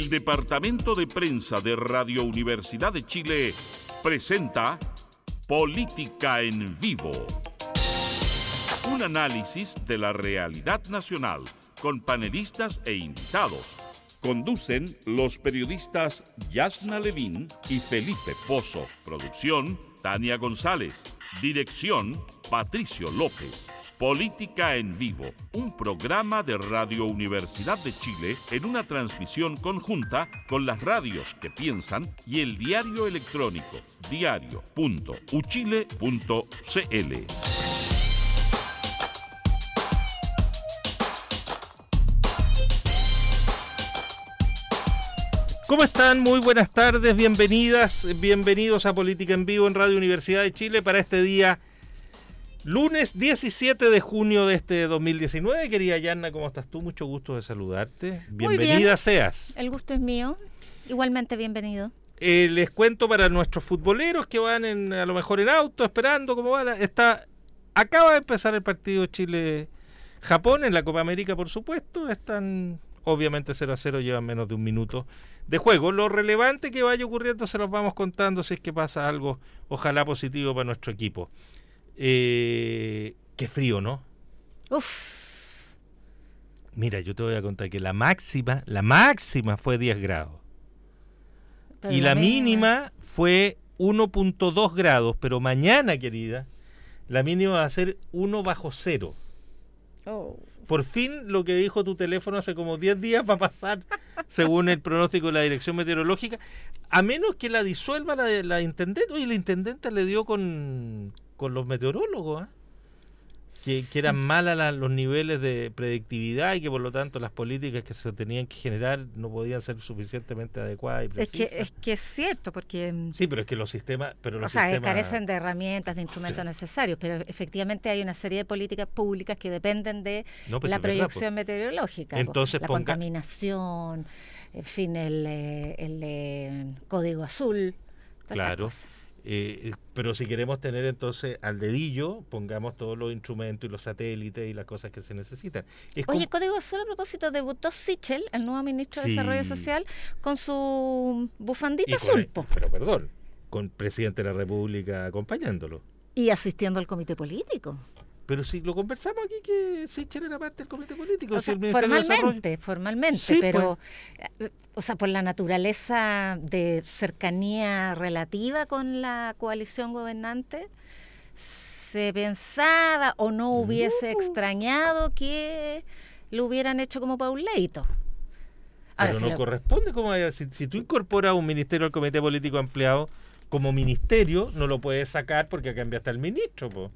El Departamento de Prensa de Radio Universidad de Chile presenta Política en Vivo. Un análisis de la realidad nacional con panelistas e invitados. Conducen los periodistas Yasna Levín y Felipe Pozo. Producción, Tania González. Dirección, Patricio López. Política en Vivo, un programa de Radio Universidad de Chile en una transmisión conjunta con las radios que piensan y el diario electrónico diario.uchile.cl. ¿Cómo están? Muy buenas tardes, bienvenidos a Política en Vivo en Radio Universidad de Chile para este día lunes 17 de junio de este 2019. Querida Yanna, ¿cómo estás tú? Mucho gusto de saludarte. Bienvenida seas. El gusto es mío. Igualmente bienvenido. Les cuento para nuestros futboleros que van a lo mejor en auto, esperando cómo va. Acaba de empezar el partido Chile-Japón en la Copa América, por supuesto. Están obviamente 0-0, llevan menos de un minuto de juego. Lo relevante que vaya ocurriendo se los vamos contando si es que pasa algo, ojalá positivo para nuestro equipo. Qué frío, ¿no? Uf. Mira, yo te voy a contar que la máxima fue 10 grados. Pero y la mínima fue 1.2 grados, pero mañana, querida, la mínima va a ser 1 bajo cero. Oh. Por fin lo que dijo tu teléfono hace como 10 días va a pasar, según el pronóstico de la Dirección Meteorológica, a menos que la disuelva la intendente. Oye, la intendente le dio con los meteorólogos, ¿eh? Que eran malas los niveles de predictividad y que por lo tanto las políticas que se tenían que generar no podían ser suficientemente adecuadas y precisas. Es que es cierto, porque sí, pero es que los sistemas carecen de herramientas, de instrumentos necesarios, pero efectivmente hay una serie de políticas públicas que dependen de la proyección meteorológica. Entonces, la contaminación, en fin, el código azul. Claro. Pero si queremos tener entonces al dedillo, pongamos todos los instrumentos y los satélites y las cosas que se necesitan. Oye, Código Azul, a propósito, debutó Sichel, el nuevo ministro de Desarrollo Social, con su bufandita azul. Pero perdón, con el presidente de la República acompañándolo. Y asistiendo al comité político. Pero si lo conversamos aquí que Sichel era parte del comité político. O sea, formalmente, sí, pero o sea, por la naturaleza de cercanía relativa con la coalición gobernante, se pensaba o no hubiese extrañado que lo hubieran hecho como Pauleito. Pero no corresponde, como si tú incorporas un ministerio al comité político ampliado como ministerio, no lo puedes sacar porque cambiaste al ministro, po.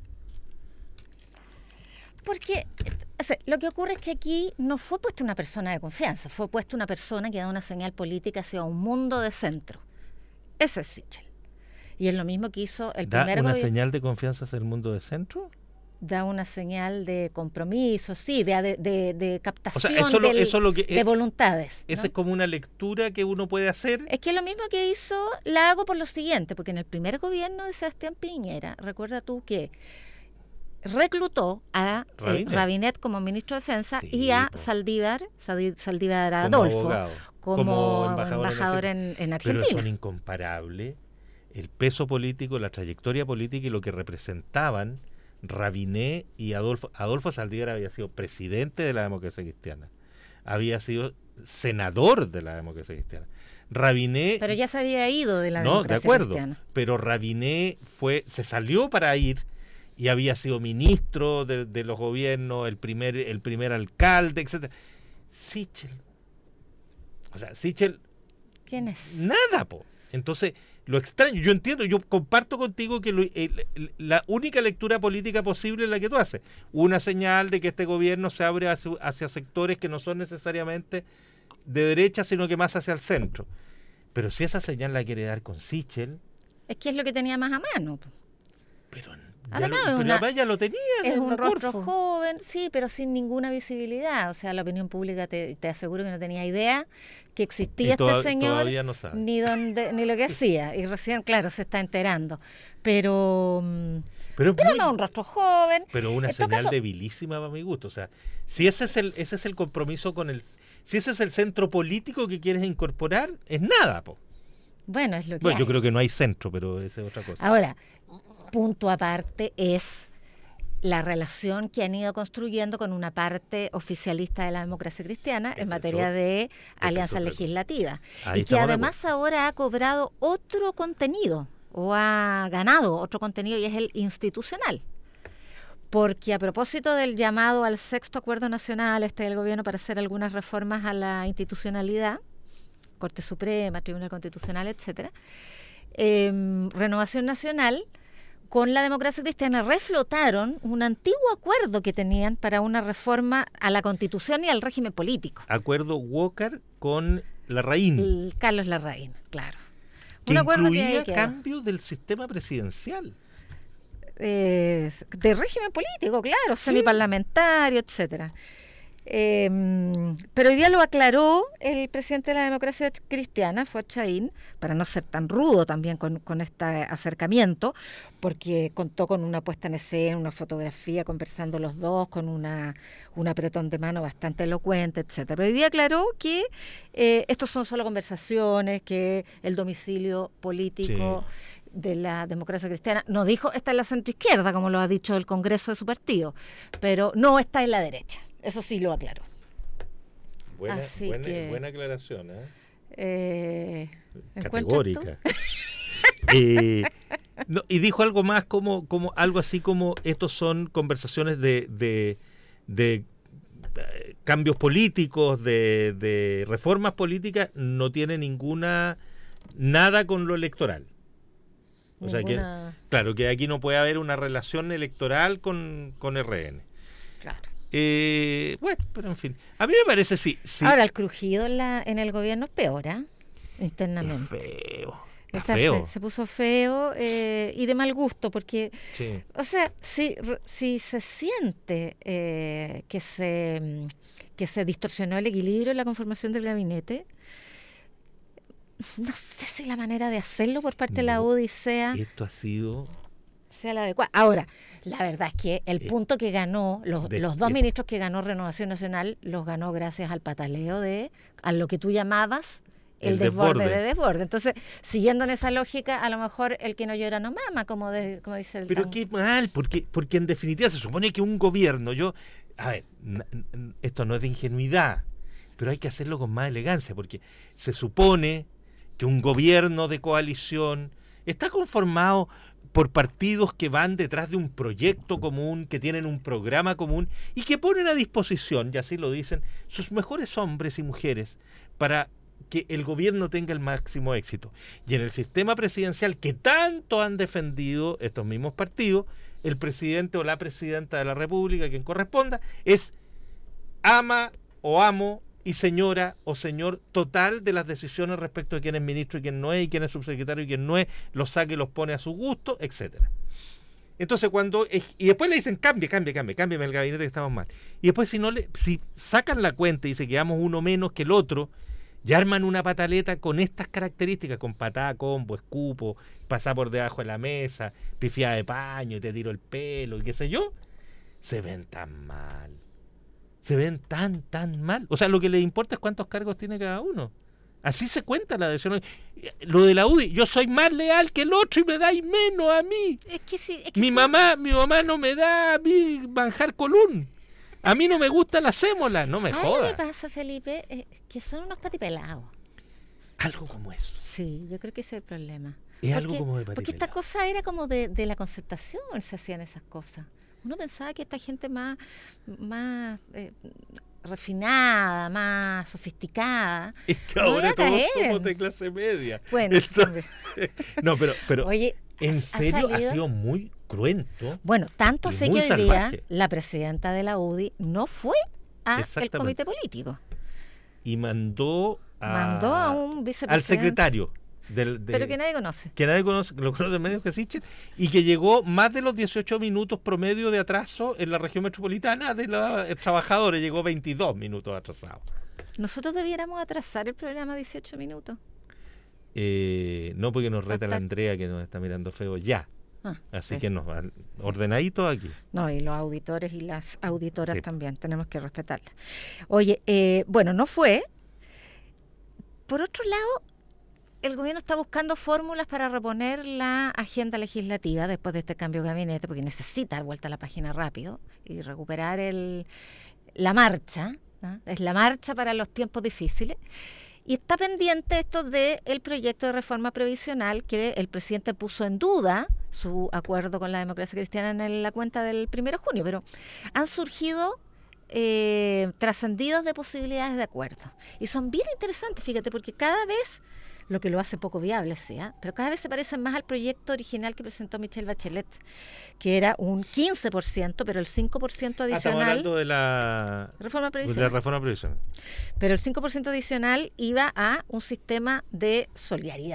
Porque lo que ocurre es que aquí no fue puesta una persona de confianza, fue puesta una persona que da una señal política hacia un mundo de centro. Ese es Sichel. Y es lo mismo que hizo el primer gobierno. ¿Da una señal de confianza hacia el mundo de centro? Da una señal de compromiso, sí, de captación, o sea, de voluntades. Esa es como una lectura que uno puede hacer. Es que lo mismo que hizo, la hago por lo siguiente, porque en el primer gobierno de Sebastián Piñera, recuerda tú que reclutó a Rabinet como ministro de Defensa y a Saldívar Adolfo como embajador en Argentina. Pero son incomparables el peso político, la trayectoria política y lo que representaban Rabinet y Adolfo. Adolfo Saldívar había sido presidente de la Democracia Cristiana, había sido senador de la Democracia Cristiana. Rabinet, pero ya se había ido de la Democracia Cristiana. De acuerdo, pero Rabinet se salió para ir y había sido ministro de los gobiernos, el primer alcalde, etcétera. Sichel. ¿Quién es? Nada, po. Entonces, lo extraño, yo entiendo, yo comparto contigo que la única lectura política posible es la que tú haces. Una señal de que este gobierno se abre hacia sectores que no son necesariamente de derecha, sino que más hacia el centro. Pero si esa señal la quiere dar con Sichel... Es que es lo que tenía más a mano. Pero además, ya lo tenía. Es un rostro joven, sí, pero sin ninguna visibilidad. O sea, la opinión pública te aseguro que no tenía idea que existía este señor, no sabe. ni lo que hacía. Y recién, claro, se está enterando. Pero pero no un rostro joven. Pero una señal debilísima para mi gusto. O sea, si ese es el compromiso si ese es el centro político que quieres incorporar, es nada, po. Bueno, es lo que hay. Yo creo que no hay centro, pero esa es otra cosa. Ahora, punto aparte es la relación que han ido construyendo con una parte oficialista de la democracia cristiana en materia de alianzas legislativas. Y que además ahora ha cobrado otro contenido, o ha ganado otro contenido, y es el institucional. Porque a propósito del llamado al 6º Acuerdo Nacional del gobierno para hacer algunas reformas a la institucionalidad, Corte Suprema, Tribunal Constitucional, etcétera, Renovación Nacional con la democracia cristiana reflotaron un antiguo acuerdo que tenían para una reforma a la Constitución y al régimen político. Acuerdo Walker con Larraín. Carlos Larraín, claro. Que incluía cambio del sistema presidencial. De régimen político, claro, sí. Semiparlamentario, etcétera. Pero hoy día lo aclaró el presidente de la democracia cristiana, Fuad Chahín, para no ser tan rudo también con este acercamiento, porque contó con una puesta en escena, una fotografía conversando los dos, con un apretón de mano bastante elocuente, etcétera. Pero hoy día aclaró que estos son solo conversaciones, que el domicilio político de la democracia cristiana, no dijo está en la centroizquierda, como lo ha dicho el Congreso de su partido, pero no está en la derecha. Eso sí lo aclaró. Buena aclaración, categórica. Y dijo algo más como algo así como estos son conversaciones de cambios políticos, de reformas políticas, no tiene nada con lo electoral. O sea que, claro, que aquí no puede haber una relación electoral con RN. Claro. Bueno, pero en fin. A mí me parece sí. Ahora, el crujido en el gobierno es peor, internamente. Es feo. Está feo. Se puso feo y de mal gusto, porque, o sea, si se siente que se distorsionó el equilibrio en la conformación del gabinete, no sé si la manera de hacerlo por parte de la UDI sea la adecuada. Ahora, la verdad es que el punto que ganó, los dos ministros que ganó Renovación Nacional, los ganó gracias al pataleo a lo que tú llamabas el desborde. Entonces, siguiendo en esa lógica, a lo mejor el que no llora no mama, como dice el Pero qué mal, porque en definitiva se supone que un gobierno, esto no es de ingenuidad, pero hay que hacerlo con más elegancia, porque se supone que un gobierno de coalición está conformado por partidos que van detrás de un proyecto común, que tienen un programa común y que ponen a disposición, y así lo dicen, sus mejores hombres y mujeres para que el gobierno tenga el máximo éxito. Y en el sistema presidencial que tanto han defendido estos mismos partidos, el presidente o la presidenta de la República, quien corresponda, es ama o amo y señora o señor total de las decisiones respecto de quién es ministro y quién no es, y quién es subsecretario y quién no es, los saca y los pone a su gusto, etcétera. Entonces y después le dicen cámbiame el gabinete que estamos mal. Y después si sacan la cuenta y se quedamos uno menos que el otro, ya arman una pataleta con estas características, con patada, combo, escupo, pasar por debajo de la mesa, pifiada de paño, y te tiro el pelo y qué sé yo, se ven tan mal. Se ven tan mal. O sea, lo que les importa es cuántos cargos tiene cada uno. Así se cuenta la adhesión. Lo de la UDI, yo soy más leal que el otro y me dais menos a mí. Mi mamá no me da a mí manjar colún. A mí no me gusta la sémola, no me jodas. ¿Qué pasa, Felipe? Que son unos patipelados. Algo como eso. Sí, yo creo que ese es el problema. Algo como de patipelado. Porque esta cosa era como de la concertación, se hacían esas cosas. Uno pensaba que esta gente más refinada, más sofisticada, es que ahora todos somos de clase media. Bueno, entonces, no, pero oye, en serio ha sido muy cruento. Bueno, tanto así que hoy día la presidenta de la UDI no fue al comité político. Y mandó a un vicepresidente. Al secretario. Pero que nadie conoce. Que nadie conoce, lo conoce medios que existen, y que llegó más de los 18 minutos promedio de atraso en la región metropolitana de los trabajadores, llegó 22 minutos atrasado. ¿Nosotros debiéramos atrasar el programa 18 minutos? No, porque nos reta la Andrea, que nos está mirando feo ya. Así que no, ordenadito aquí. No, y los auditores y las auditoras también, tenemos que respetarlas. Oye, bueno, no fue. Por otro lado, el gobierno está buscando fórmulas para reponer la agenda legislativa después de este cambio de gabinete, porque necesita dar vuelta a la página rápido y recuperar la marcha, ¿no? Es la marcha para los tiempos difíciles. Y está pendiente esto del proyecto de reforma previsional que el presidente puso en duda su acuerdo con la democracia cristiana en la cuenta del 1 de junio, pero han surgido trascendidos de posibilidades de acuerdo. Y son bien interesantes, fíjate, porque cada vez, lo que lo hace poco viable, pero cada vez se parecen más al proyecto original que presentó Michelle Bachelet, que era un 15%, pero el 5% adicional... Estamos hablando de la reforma previsional. De la reforma previsional. Pero el 5% adicional iba a un sistema de solidaridad,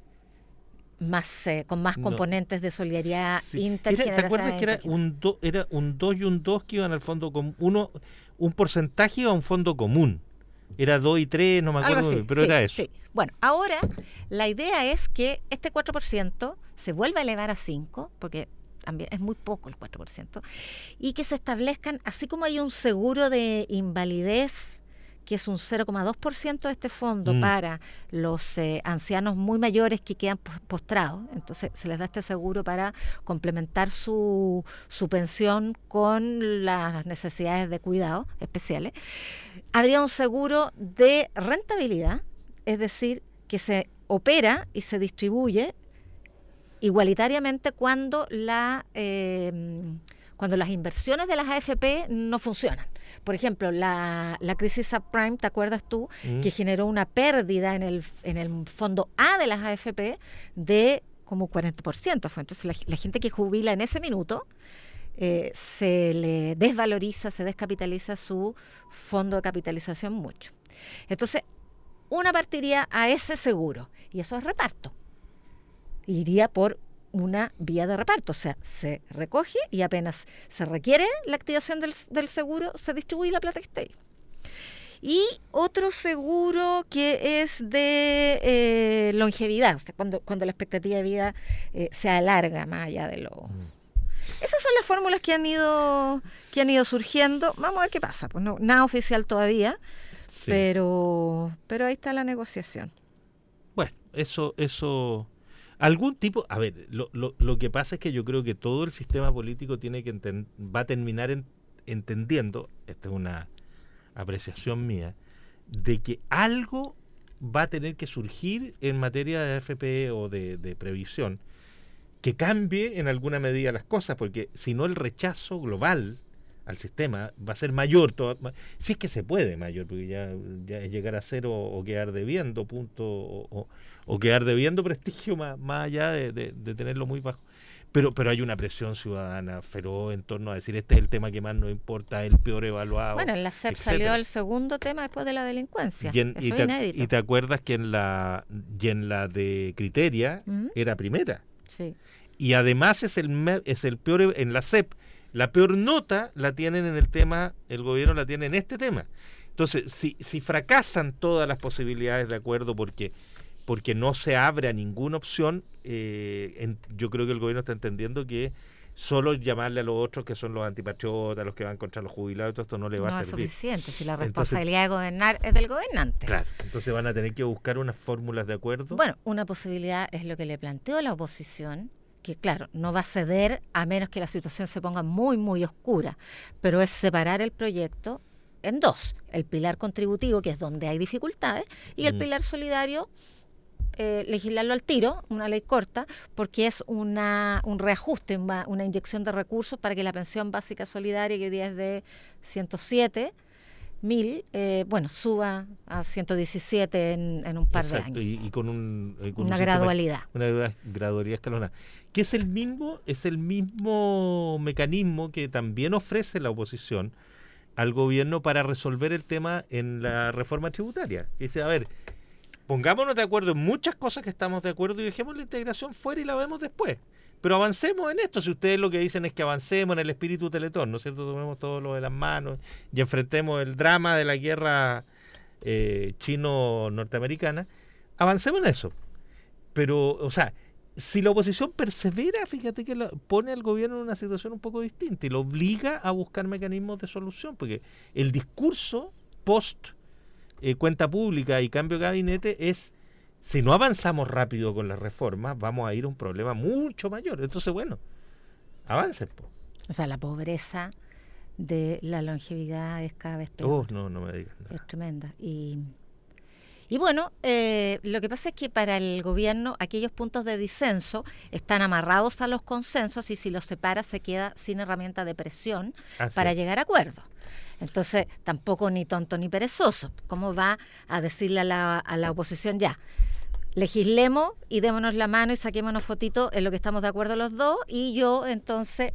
con más componentes de solidaridad intergeneracional. ¿Te acuerdas que era un 2 y un 2 que iban al fondo común? Un porcentaje iba a un fondo común. Era 2 y 3, no me acuerdo, así, pero era eso. Sí. Bueno, ahora la idea es que este 4% se vuelva a elevar a 5%, porque también es muy poco el 4%, y que se establezcan, así como hay un seguro de invalidez, que es un 0,2% de este fondo para los ancianos muy mayores que quedan postrados. Entonces se les da este seguro para complementar su pensión con las necesidades de cuidado especiales. Habría un seguro de rentabilidad, es decir, que se opera y se distribuye igualitariamente cuando las inversiones de las AFP no funcionan. Por ejemplo, la crisis subprime, ¿te acuerdas tú? Que generó una pérdida en el fondo A de las AFP de como 40%. Entonces la gente que jubila en ese minuto se le desvaloriza, se descapitaliza su fondo de capitalización mucho. Entonces, una partiría a ese seguro, y eso es reparto. Iría por una vía de reparto, o sea, se recoge y apenas se requiere la activación del seguro, se distribuye la plata que esté ahí. Y otro seguro que es de longevidad, o sea, cuando la expectativa de vida se alarga más allá de lo... Esas son las fórmulas que han ido surgiendo. Vamos a ver qué pasa. Pues no, nada oficial todavía, pero ahí está la negociación. Bueno, eso algún tipo, a ver, lo que pasa es que yo creo que todo el sistema político va a terminar entendiendo, esta es una apreciación mía, de que algo va a tener que surgir en materia de AFP o de previsión que cambie en alguna medida las cosas, porque si no el rechazo global al sistema va a ser mayor, si es que se puede mayor, porque ya es llegar a cero o quedar debiendo punto o quedar debiendo prestigio más allá de tenerlo muy bajo. Pero hay una presión ciudadana feroz en torno a decir este es el tema que más nos importa, el peor evaluado. Bueno, en la CEP salió el segundo tema después de la delincuencia. Y te acuerdas que en la de Criteria era primera. Sí. Y además es el peor en la CEP. La peor nota la tienen en el gobierno la tiene en este tema. Entonces, si fracasan todas las posibilidades de acuerdo porque no se abre a ninguna opción, yo creo que el gobierno está entendiendo que solo llamarle a los otros que son los antipatriotas, los que van contra los jubilados, todo esto no le va a servir. No es suficiente, si la responsabilidad de gobernar es del gobernante. Claro, entonces van a tener que buscar unas fórmulas de acuerdo. Bueno, una posibilidad es lo que le planteó la oposición, que claro, no va a ceder a menos que la situación se ponga muy, muy oscura, pero es separar el proyecto en dos, el pilar contributivo, que es donde hay dificultades, y el pilar solidario, legislarlo al tiro, una ley corta, porque es un reajuste, una inyección de recursos para que la pensión básica solidaria, que hoy día es de 107.000, suba a 117 en un par de años. Y con una gradualidad. Una gradualidad escalonada. Que es el mismo mecanismo que también ofrece la oposición al gobierno para resolver el tema en la reforma tributaria. Que dice, a ver, pongámonos de acuerdo en muchas cosas que estamos de acuerdo y dejemos la integración fuera y la vemos después. Pero avancemos en esto, si ustedes lo que dicen es que avancemos en el espíritu Teletón, ¿no es cierto? Tomemos todo lo de las manos y enfrentemos el drama de la guerra chino-norteamericana. Avancemos en eso. Pero, o sea, si la oposición persevera, fíjate que pone al gobierno en una situación un poco distinta y lo obliga a buscar mecanismos de solución, porque el discurso post cuenta pública y cambio de gabinete es, si no avanzamos rápido con las reformas, vamos a ir a un problema mucho mayor. Entonces, bueno, avancen. O sea, la pobreza de la longevidad es cada vez peor. No me digas nada. Es tremenda. Y bueno, lo que pasa es que para el gobierno aquellos puntos de disenso están amarrados a los consensos y si los separa se queda sin herramienta de presión para llegar a acuerdos. Entonces, tampoco ni tonto ni perezoso. ¿Cómo va a decirle a la oposición ya? Legislemos y démonos la mano y saquémonos fotitos en lo que estamos de acuerdo los dos y yo entonces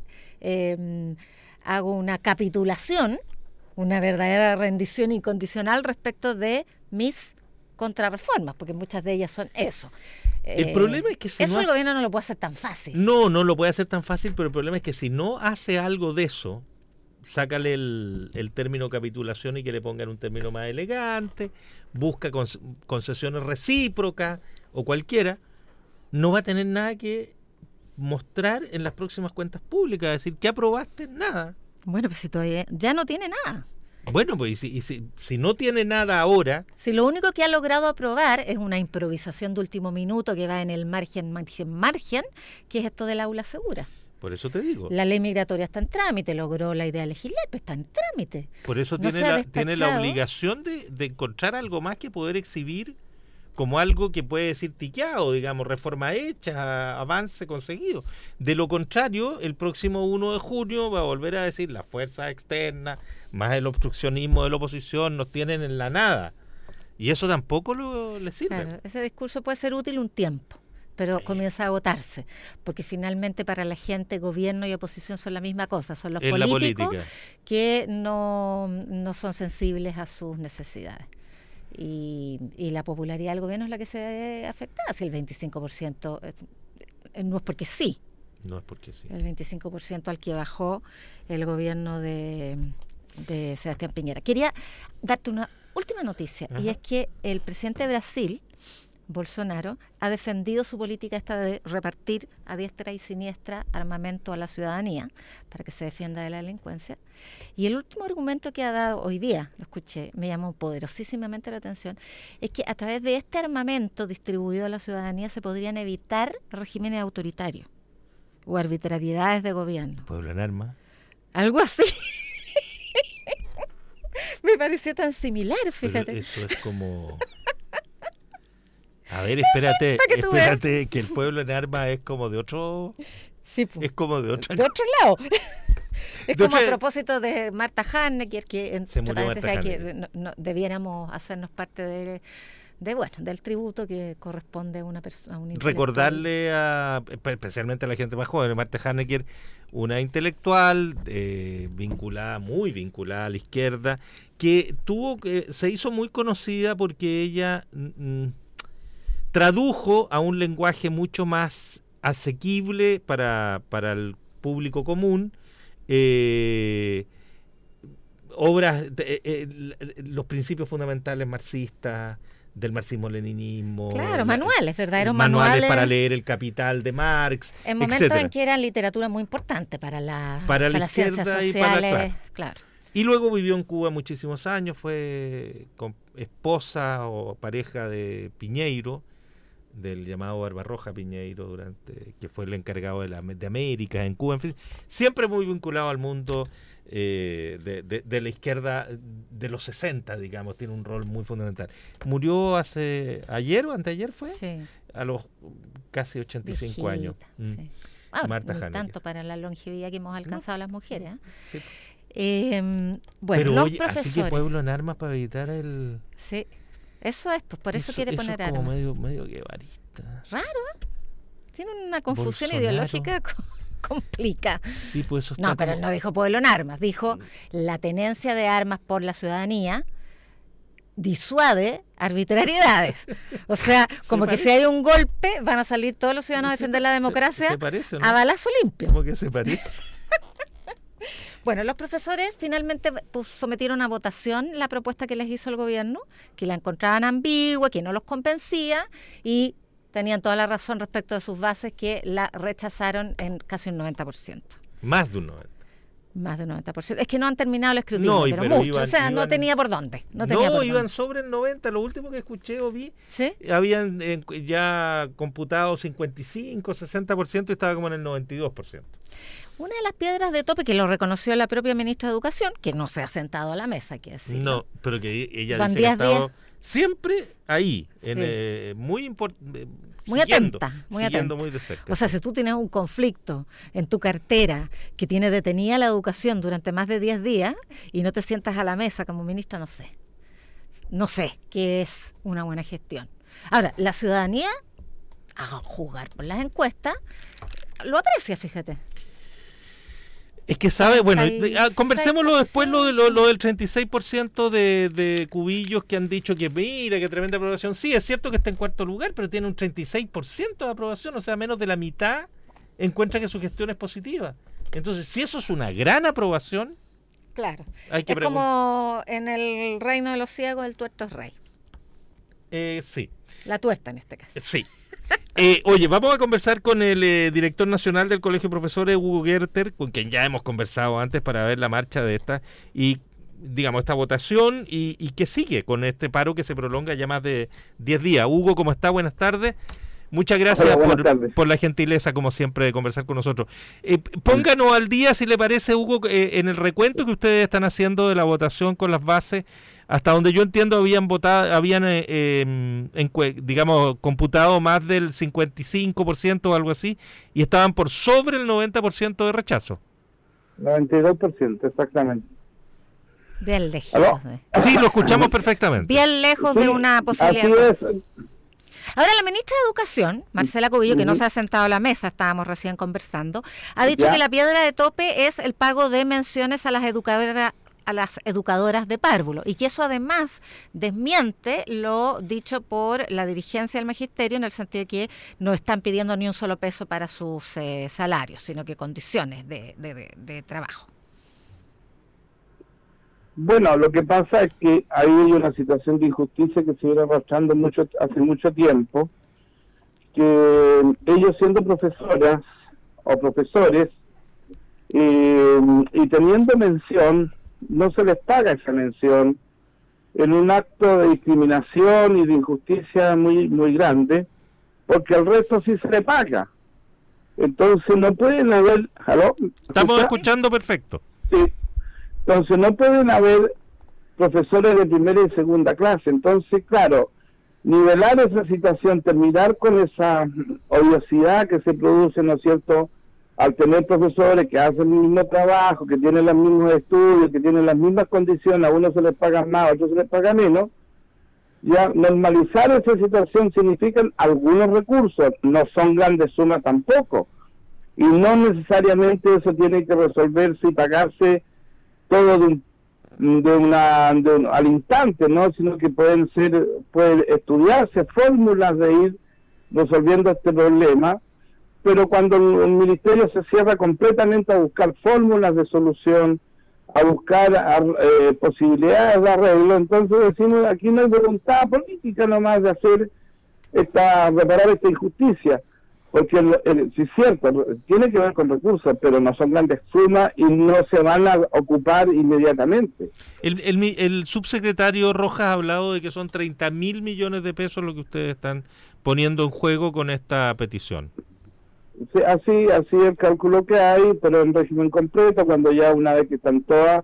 hago una capitulación, una verdadera rendición incondicional respecto de mis contrarreformas, porque muchas de ellas son eso. El problema es que si eso el gobierno no lo puede hacer tan fácil. No lo puede hacer tan fácil, pero el problema es que si no hace algo de eso, sácale el término capitulación y que le pongan un término más elegante, busca concesiones recíprocas o cualquiera, no va a tener nada que mostrar en las próximas cuentas públicas, es decir, que aprobaste nada. Bueno, pues si todavía ya no tiene nada. Bueno, pues si no tiene nada ahora... Si lo único que ha logrado aprobar es una improvisación de último minuto que va en el margen, que es esto del aula segura. Por eso te digo. La ley migratoria está en trámite, logró la idea legislar, pero está en trámite. Por eso no tiene la obligación de encontrar algo más que poder exhibir como algo que puede decir tiqueado, digamos, reforma hecha, avance conseguido. De lo contrario, el próximo 1 de junio va a volver a decir las fuerzas externas, más el obstruccionismo de la oposición, nos tienen en la nada. Y eso tampoco le sirve. Claro, ese discurso puede ser útil un tiempo, pero comienza a agotarse, porque finalmente para la gente gobierno y oposición son la misma cosa, son los políticos que no son sensibles a sus necesidades. Y la popularidad del gobierno es la que se ve afectada. Si el 25% no es porque sí. No es porque sí. El 25% al que bajó el gobierno de Sebastián Piñera. Quería darte una última noticia. Ajá. Y es que el presidente de Brasil, Bolsonaro, ha defendido su política esta de repartir a diestra y siniestra armamento a la ciudadanía para que se defienda de la delincuencia. Y el último argumento que ha dado hoy día, lo escuché, me llamó poderosísimamente la atención, es que a través de este armamento distribuido a la ciudadanía se podrían evitar regímenes autoritarios o arbitrariedades de gobierno. ¿Pueblo en armas? Algo así. Me pareció tan similar, fíjate. Pero eso es como... A ver, espérate, que el pueblo en armas es como de otro... Sí, pues, es como de otro lado. Es como a propósito de Marta Hannecker, que se murió Marta Hannecker. No, debiéramos hacernos parte del tributo que corresponde a una persona. Recordarle especialmente a la gente más joven, Marta Hannecker, una intelectual muy vinculada a la izquierda, que se hizo muy conocida porque ella tradujo a un lenguaje mucho más asequible para el público común obras, los principios fundamentales marxistas, del marxismo-leninismo. Claro, manuales, verdaderos manuales para leer El Capital de Marx, en momentos en que era literatura muy importante para las ciencias sociales. Y claro. Y luego vivió en Cuba muchísimos años, fue esposa o pareja de Piñeiro, del llamado Barbarroja Piñeiro, que fue el encargado de América en Cuba, en fin, siempre muy vinculado al mundo de la izquierda de los 60, digamos, tiene un rol muy fundamental. Murió ayer o anteayer fue, sí, a los casi 85 años. Sí. Marta no Hannecker. Tanto para la longevidad que hemos alcanzado las mujeres. Sí. Bueno, pero los oye, profesores. Así que pueblo en armas para evitar el... Sí, eso es, pues por eso quiere poner armas. Eso es como medio guevarista. Raro, ¿eh? Tiene una confusión Bolsonaro. Ideológica complica. Sí, pues eso está no, pero él no dijo pueblo en armas, dijo la tenencia de armas por la ciudadanía disuade arbitrariedades. O sea, como que si hay un golpe van a salir todos los ciudadanos a defender la democracia se parece, ¿no? A balazo limpio. ¿Cómo que se parece? Bueno, los profesores finalmente sometieron a votación la propuesta que les hizo el gobierno, que la encontraban ambigua, que no los convencía, y tenían toda la razón respecto de sus bases, que la rechazaron en casi un 90%. Más de un 90%. Más de un 90%. Es que no han terminado el escrutinio, pero mucho. No tenía por dónde. Iban sobre el 90%. Lo último que escuché o vi, ¿sí? Habían ya computado 55, 60% y estaba como en el 92%. Una de las piedras de tope que lo reconoció la propia ministra de Educación, que no se ha sentado a la mesa, hay que decirlo. No, pero que ella dice que ha estado siempre ahí, muy atenta, muy de cerca. O sea, si tú tienes un conflicto en tu cartera que tiene detenida la educación durante más de 10 días y no te sientas a la mesa como ministra, no sé qué es una buena gestión. Ahora, la ciudadanía, a juzgar por las encuestas, lo aprecia, fíjate. Es que sabe, bueno, conversémoslo después lo del 36% de cubillos que han dicho que mira, qué tremenda aprobación. Sí, es cierto que está en cuarto lugar, pero tiene un 36% de aprobación, o sea, menos de la mitad encuentra que su gestión es positiva. Entonces, si eso es una gran aprobación, claro, es como en el reino de los ciegos, el tuerto es rey. Sí. La tuerta en este caso. Sí. Oye, vamos a conversar con el director nacional del Colegio de Profesores, Hugo Gerter, con quien ya hemos conversado antes para ver la marcha de esta y, digamos, esta votación y qué sigue con este paro que se prolonga ya más de 10 días. Hugo, ¿cómo está? Buenas tardes. Muchas gracias. Hola, por la gentileza, como siempre, de conversar con nosotros. Pónganos al día, si le parece, Hugo, en el recuento que ustedes están haciendo de la votación con las bases. Hasta donde yo entiendo habían computado más del 55% o algo así, y estaban por sobre el 90% de rechazo. 92%, exactamente. Bien lejos. Sí, lo escuchamos perfectamente. Bien lejos de una posibilidad. Ahora, la ministra de Educación, Marcela Cubillo, que no se ha sentado a la mesa, estábamos recién conversando, ha dicho que la piedra de tope es el pago de menciones a las educadoras de párvulo, y que eso además desmiente lo dicho por la dirigencia del magisterio, en el sentido de que no están pidiendo ni un solo peso para sus salarios, sino que condiciones de trabajo. Bueno, lo que pasa es que hay una situación de injusticia que se viene arrastrando hace mucho tiempo, que ellos, siendo profesoras o profesores y teniendo mención, no se les paga esa mención, en un acto de discriminación y de injusticia muy muy grande, porque al resto sí se le paga. Entonces no pueden haber... ¿Aló? Estamos escuchando perfecto. Sí. Entonces no pueden haber profesores de primera y segunda clase. Entonces, claro, nivelar esa situación, terminar con esa odiosidad que se produce, ¿no es cierto?, al tener profesores que hacen el mismo trabajo, que tienen los mismos estudios, que tienen las mismas condiciones, a unos se les paga más, a otros se les paga menos. Ya normalizar esa situación significan algunos recursos, no son grandes sumas tampoco, y no necesariamente eso tiene que resolverse y pagarse todo al instante, ¿no? Sino que pueden estudiarse fórmulas de ir resolviendo este problema, pero cuando el ministerio se cierra completamente a buscar fórmulas de solución, a buscar posibilidades de arreglo, entonces decimos, aquí no hay voluntad política nomás de reparar esta injusticia, porque sí es cierto, tiene que ver con recursos, pero no son grandes sumas y no se van a ocupar inmediatamente. El subsecretario Rojas ha hablado de que son 30.000 millones de pesos lo que ustedes están poniendo en juego con esta petición. Sí, así el cálculo que hay, pero en régimen completo, cuando ya una vez que están todos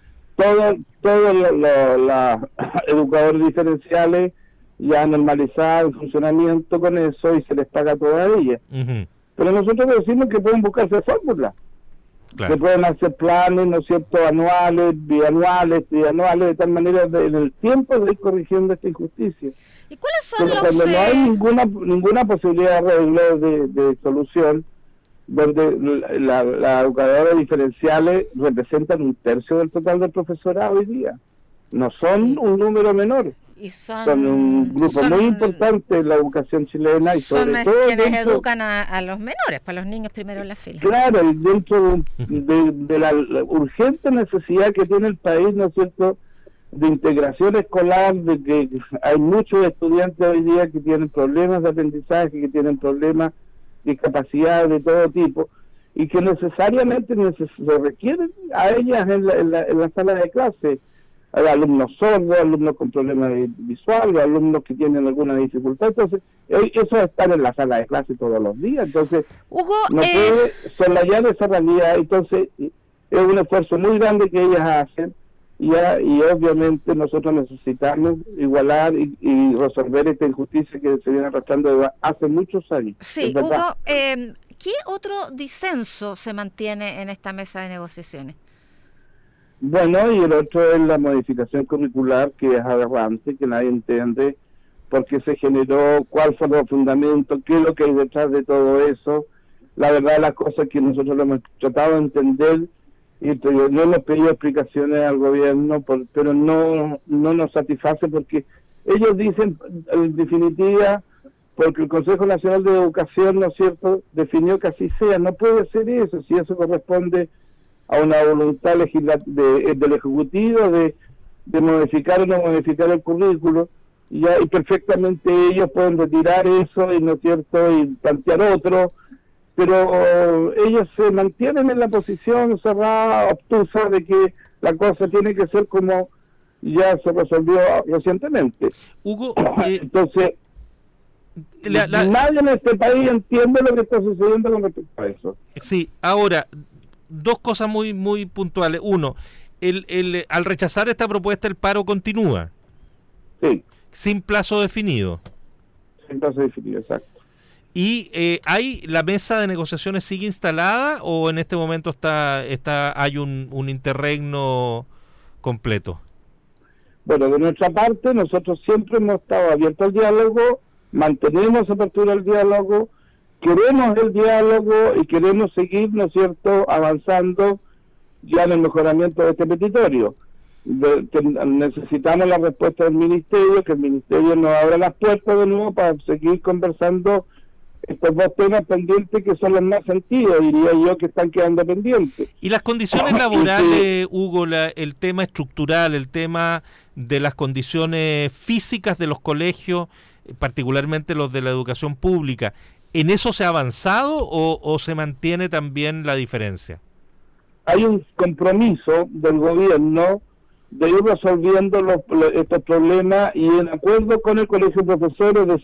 los educadores diferenciales ya normalizado el funcionamiento con eso y se les paga toda ella. Uh-huh. Pero nosotros decimos que pueden buscarse fórmulas, claro, que pueden hacer planes, ¿no es cierto?, anuales, bianuales, de tal manera en el tiempo de ir corrigiendo esta injusticia. ¿Y cuáles son los...? Cuando no hay ninguna posibilidad de arreglo, de solución, donde las educadoras diferenciales representan 1/3 del total del profesorado hoy día. No son un número menor. Y son un grupo muy importante en la educación chilena. Y son sobre todo quienes educan a los menores, para los niños primero en la fila. Claro, y dentro de la urgente necesidad que tiene el país, ¿no es cierto?, integración escolar, de que hay muchos estudiantes hoy día que tienen problemas de aprendizaje, que tienen problemas de discapacidad de todo tipo, y que necesariamente se requieren a ellas en la sala de clase. Hay alumnos sordos, alumnos con problemas visuales, alumnos que tienen alguna dificultad. Entonces, eso están en la sala de clase todos los días. Entonces, Hugo, no puede soslayar esa realidad. Entonces, es un esfuerzo muy grande que ellas hacen, y obviamente nosotros necesitamos igualar y resolver esta injusticia que se viene arrastrando hace muchos años. Sí, Hugo, ¿qué otro disenso se mantiene en esta mesa de negociaciones? Bueno, y el otro es la modificación curricular, que es aberrante, que nadie entiende por qué se generó, cuál fue el fundamento, qué es lo que hay detrás de todo eso. La verdad, las cosas que nosotros lo hemos tratado de entender, y no hemos pedido explicaciones al gobierno, pero no nos satisface, porque ellos dicen, en definitiva, porque el Consejo Nacional de Educación, ¿no es cierto?, definió que así sea. No puede ser eso, si eso corresponde a una voluntad del Ejecutivo de modificar o no modificar el currículo, y perfectamente ellos pueden retirar eso, y no es cierto, y plantear otro, pero ellos se mantienen en la posición cerrada, obtusa, de que la cosa tiene que ser como ya se resolvió recientemente. Hugo, entonces nadie en este país entiende lo que está sucediendo con respecto a eso. Sí, ahora, dos cosas muy muy puntuales. Uno, al rechazar esta propuesta, el paro continúa. Sí. Sin plazo definido. Sin plazo definido, exacto. ¿Y la mesa de negociaciones sigue instalada o en este momento hay un interregno completo? Bueno, de nuestra parte, nosotros siempre hemos estado abiertos al diálogo, mantenemos apertura al diálogo, queremos el diálogo y queremos seguir, ¿no es cierto?, avanzando ya en el mejoramiento de este petitorio. Necesitamos la respuesta del Ministerio, que el Ministerio nos abra las puertas de nuevo para seguir conversando estos dos temas pendientes, que son los más sentidos, diría yo, que están quedando pendientes. Y las condiciones laborales, Hugo, el tema estructural, el tema de las condiciones físicas de los colegios, particularmente los de la educación pública, ¿en eso se ha avanzado o se mantiene también la diferencia? Hay un compromiso del gobierno de ir resolviendo estos problemas, y en acuerdo con el Colegio de Profesores de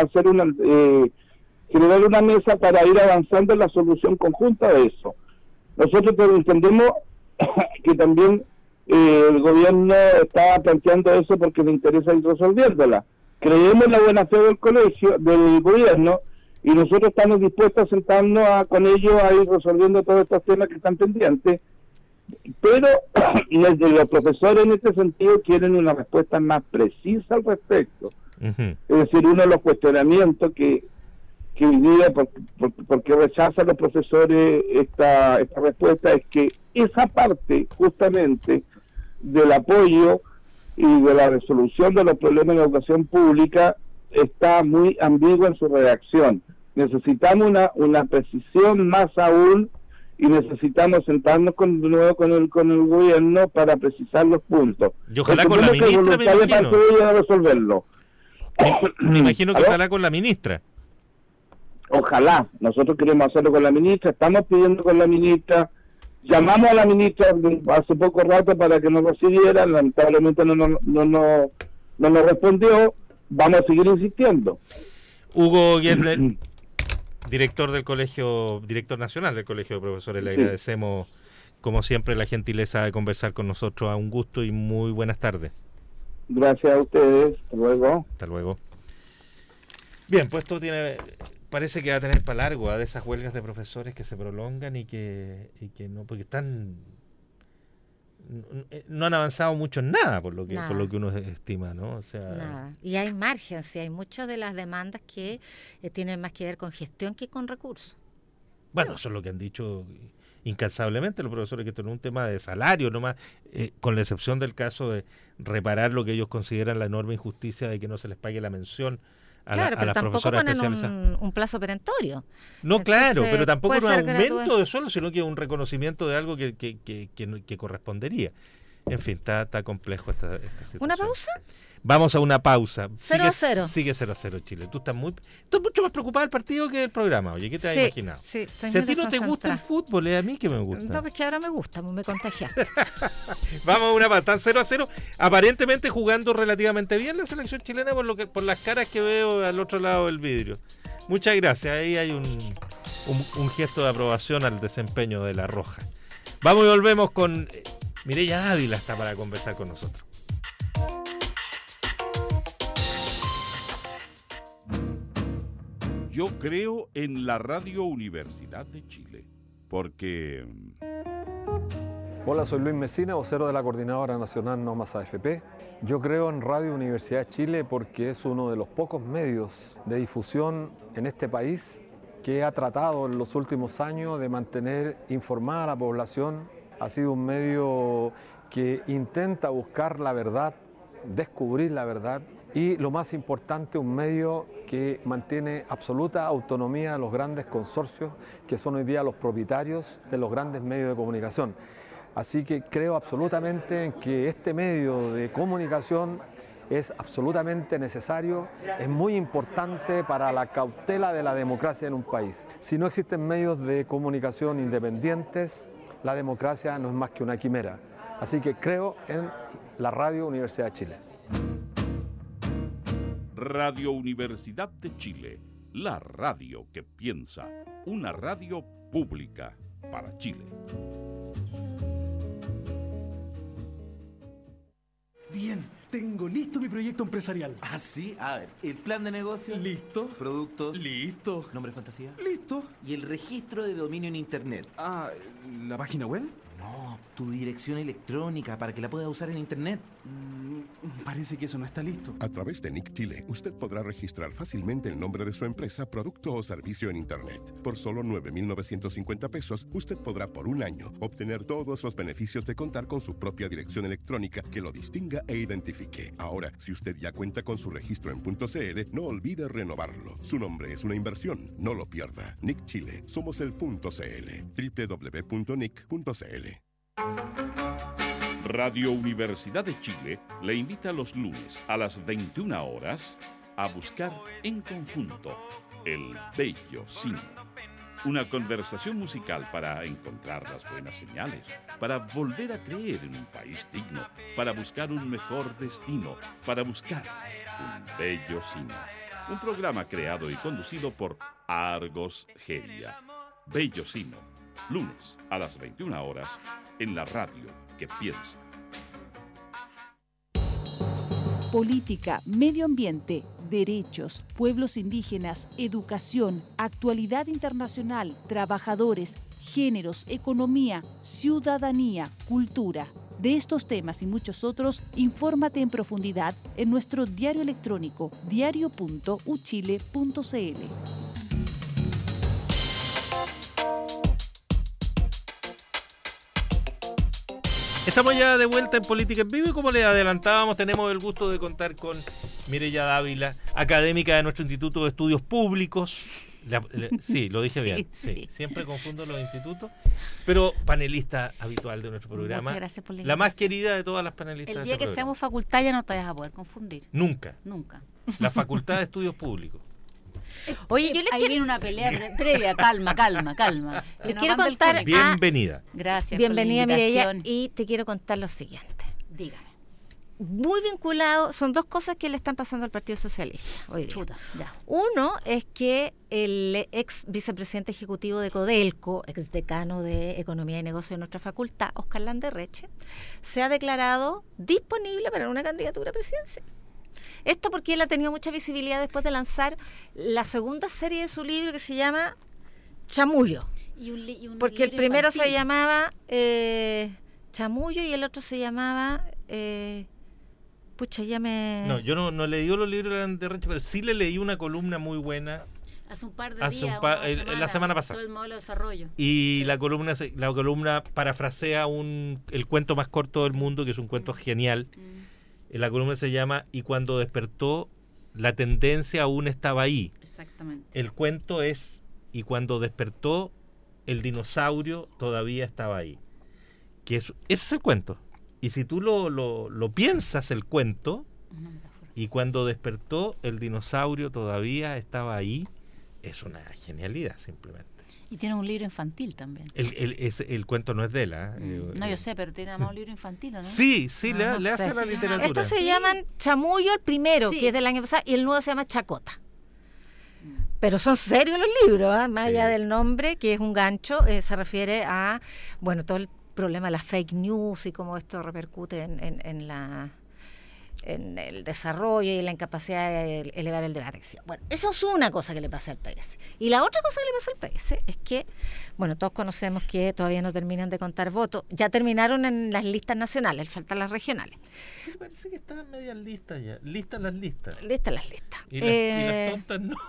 generar una mesa para ir avanzando en la solución conjunta de eso. Nosotros entendemos que también el gobierno está planteando eso porque le interesa ir resolviéndola. Creemos en la buena fe del gobierno, y nosotros estamos dispuestos a sentarnos con ellos a ir resolviendo todos estos temas que están pendientes, pero los profesores en este sentido quieren una respuesta más precisa al respecto. Uh-huh. Es decir, uno de los cuestionamientos que hoy día, porque rechazan los profesores esta respuesta, es que esa parte justamente del apoyo y de la resolución de los problemas de la educación pública está muy ambigua en su redacción. Necesitamos una precisión más aún, y necesitamos sentarnos de nuevo con el gobierno para precisar los puntos. Y ojalá con la ministra, me imagino. Resolverlo. Me imagino que ojalá con la ministra. Ojalá, nosotros queremos hacerlo con la ministra, estamos pidiendo con la ministra, llamamos a la ministra hace poco rato para que nos recibiera, lamentablemente no nos respondió, vamos a seguir insistiendo. Hugo Gerber, director nacional del Colegio de Profesores, le agradecemos como siempre la gentileza de conversar con nosotros. A un gusto y muy buenas tardes. Gracias a ustedes, hasta luego. Hasta luego. Bien, pues esto parece que va a tener para largo, de esas huelgas de profesores que se prolongan y que no, porque no han avanzado mucho en nada por lo que uno estima, ¿no? O sea, nada. Y hay margen, sí, hay muchas de las demandas que tienen más que ver con gestión que con recursos. Bueno, eso es lo que han dicho incansablemente los profesores, que esto no es un tema de salario nomás, con la excepción del caso de reparar lo que ellos consideran la enorme injusticia de que no se les pague la mención a las profesoras especiales. Claro, pero tampoco ponen un plazo perentorio. No, entonces, claro, pero tampoco un aumento de sueldo, sino que un reconocimiento de algo que correspondería. En fin, está complejo esta situación. ¿Una pausa? Vamos a una pausa. 0-0. Sigue 0-0 Chile. Tú estás mucho más preocupado del partido que del programa. Oye, ¿qué te has imaginado? Sí, si a ti no te gusta el fútbol, es a mí que me gusta. No, pues que ahora me gusta, me contagiaste. Vamos a una pausa. Están 0-0. Aparentemente jugando relativamente bien la selección chilena por las caras que veo al otro lado del vidrio. Muchas gracias. Ahí hay un gesto de aprobación al desempeño de la Roja. Vamos y volvemos con Mireya Dávila, está para conversar con nosotros. Yo creo en la Radio Universidad de Chile, porque... Hola, soy Luis Mesina, vocero de la Coordinadora Nacional No Más AFP. Yo creo en Radio Universidad de Chile porque es uno de los pocos medios de difusión en este país que ha tratado en los últimos años de mantener informada a la población. Ha sido un medio que intenta buscar la verdad, descubrir la verdad y, lo más importante, un medio que mantiene absoluta autonomía de los grandes consorcios que son hoy día los propietarios de los grandes medios de comunicación. Así que creo absolutamente en que este medio de comunicación es absolutamente necesario, es muy importante para la cautela de la democracia en un país. Si no existen medios de comunicación independientes, la democracia no es más que una quimera. Así que creo en la Radio Universidad de Chile. Radio Universidad de Chile, la radio que piensa, una radio pública para Chile. Bien, tengo listo mi proyecto empresarial. Ah, sí. A ver, el plan de negocio. Listo. Productos. Listo. Nombre de fantasía. Listo. Y el registro de dominio en internet. Ah, ¿la página web? No, tu dirección electrónica para que la puedas usar en internet. Parece que eso no está listo. A través de Nick Chile, usted podrá registrar fácilmente el nombre de su empresa, producto o servicio en internet. Por solo 9.950 pesos, usted podrá por un año obtener todos los beneficios de contar con su propia dirección electrónica que lo distinga e identifique. Ahora, si usted ya cuenta con su registro en .cl, no olvide renovarlo. Su nombre es una inversión, no lo pierda. Nick Chile, somos el .cl. www.nick.cl. Radio Universidad de Chile le invita los lunes a las 21 horas a buscar en conjunto El Bello Cine. Una conversación musical para encontrar las buenas señales, para volver a creer en un país digno, para buscar un mejor destino, para buscar un bello cine. Un programa creado y conducido por Argos Geria. Bello Cine, lunes a las 21 horas en la radio que piensa. Política, medio ambiente, derechos, pueblos indígenas, educación, actualidad internacional, trabajadores, géneros, economía, ciudadanía, cultura. De estos temas y muchos otros, infórmate en profundidad en nuestro diario electrónico diario.uchile.cl. Estamos ya de vuelta en Política en Vivo y como les adelantábamos, tenemos el gusto de contar con Mireya Dávila, académica de nuestro Instituto de Estudios Públicos. Sí, lo dije bien. Sí. Siempre confundo los institutos, pero panelista habitual de nuestro programa. Muchas gracias por la más querida de todas las panelistas. El día que seamos facultad ya no te vas a poder confundir. Nunca. La Facultad de Estudios Públicos. Oye, yo ahí viene una pelea previa, calma. Le quiero contar. Bienvenida. Gracias. Bienvenida, Mireya, y te quiero contar lo siguiente. Dígame. Muy vinculado, son dos cosas que le están pasando al Partido Socialista hoy día. Chuta, ya. Uno es que el ex vicepresidente ejecutivo de Codelco, ex decano de Economía y Negocio de nuestra facultad, Oscar Landerreche, se ha declarado disponible para una candidatura presidencial. Esto porque él ha tenido mucha visibilidad después de lanzar la segunda serie de su libro que se llama Chamullo. Porque el primero se llamaba Chamullo y el otro se llamaba... No, yo no leí los libros de Landerreche, pero sí le leí una columna muy buena. Hace un par de días, la semana pasada. Sobre el modelo de desarrollo. Y la columna parafrasea el cuento más corto del mundo, que es un cuento genial. La columna se llama Y cuando despertó, la tendencia aún estaba ahí. Exactamente. El cuento es Y cuando despertó, el dinosaurio todavía estaba ahí. Ese es el cuento. Y si tú lo piensas, el cuento, y cuando despertó el dinosaurio todavía estaba ahí, es una genialidad simplemente. Y tiene un libro infantil también. El cuento no es de él, no, yo sé, pero tiene además un libro infantil, ¿no? Sí, le hace la literatura. Estos se llaman Chamullo, el primero, que es del año pasado, y el nuevo se llama Chacota. Pero son serios los libros, más allá del nombre, que es un gancho, se refiere a, bueno, todo el problema de las fake news y cómo esto repercute en el desarrollo y la incapacidad de elevar el debate. Bueno, eso es una cosa que le pasa al PS. Y la otra cosa que le pasa al PS es que, bueno, todos conocemos que todavía no terminan de contar votos. Ya terminaron en las listas nacionales, faltan las regionales. Me parece que estaban medias listas ya. Listas las listas. Listas las listas. Y las tontas no.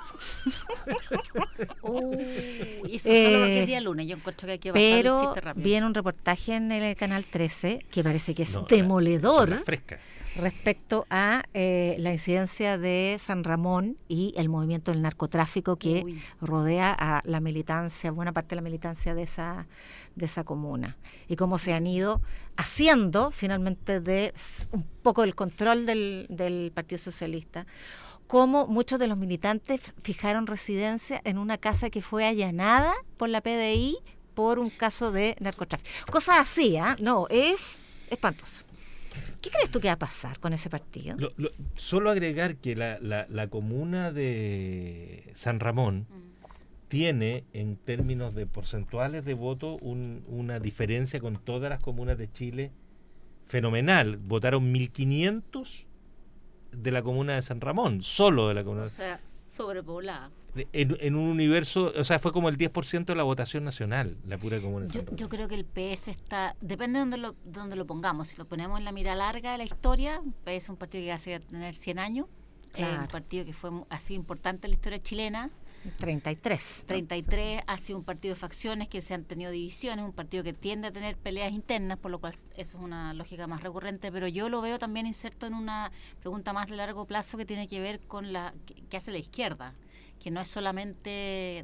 Y eso solo porque es día lunes. Yo encuentro que hay que pasar el chiste rápido. Pero viene un reportaje en el Canal 13 que parece que es demoledor. Fresca. Respecto a la incidencia de San Ramón y el movimiento del narcotráfico que rodea a la militancia, buena parte de la militancia de esa comuna, y cómo se han ido haciendo finalmente de un poco el control del Partido Socialista, cómo muchos de los militantes fijaron residencia en una casa que fue allanada por la PDI por un caso de narcotráfico. Cosas así, no, es espantoso. ¿Qué crees tú que va a pasar con ese partido? Solo agregar que la comuna de San Ramón tiene, en términos de porcentuales de voto, una diferencia con todas las comunas de Chile fenomenal. Votaron 1.500 de la comuna de San Ramón, solo de la comuna. O sea, sobrepoblada. En un universo, o sea, fue como el 10% de la votación nacional, la pura comuna de San Ramón. Yo creo que el PS está, depende de donde lo pongamos. Si lo ponemos en la mira larga de la historia, el PS es un partido que hace tener 100 años, un partido que ha sido importante en la historia chilena. 33. Ha sido un partido de facciones que se han tenido divisiones, un partido que tiende a tener peleas internas, por lo cual eso es una lógica más recurrente, pero yo lo veo también inserto en una pregunta más de largo plazo que tiene que ver con qué hace la izquierda, que no es solamente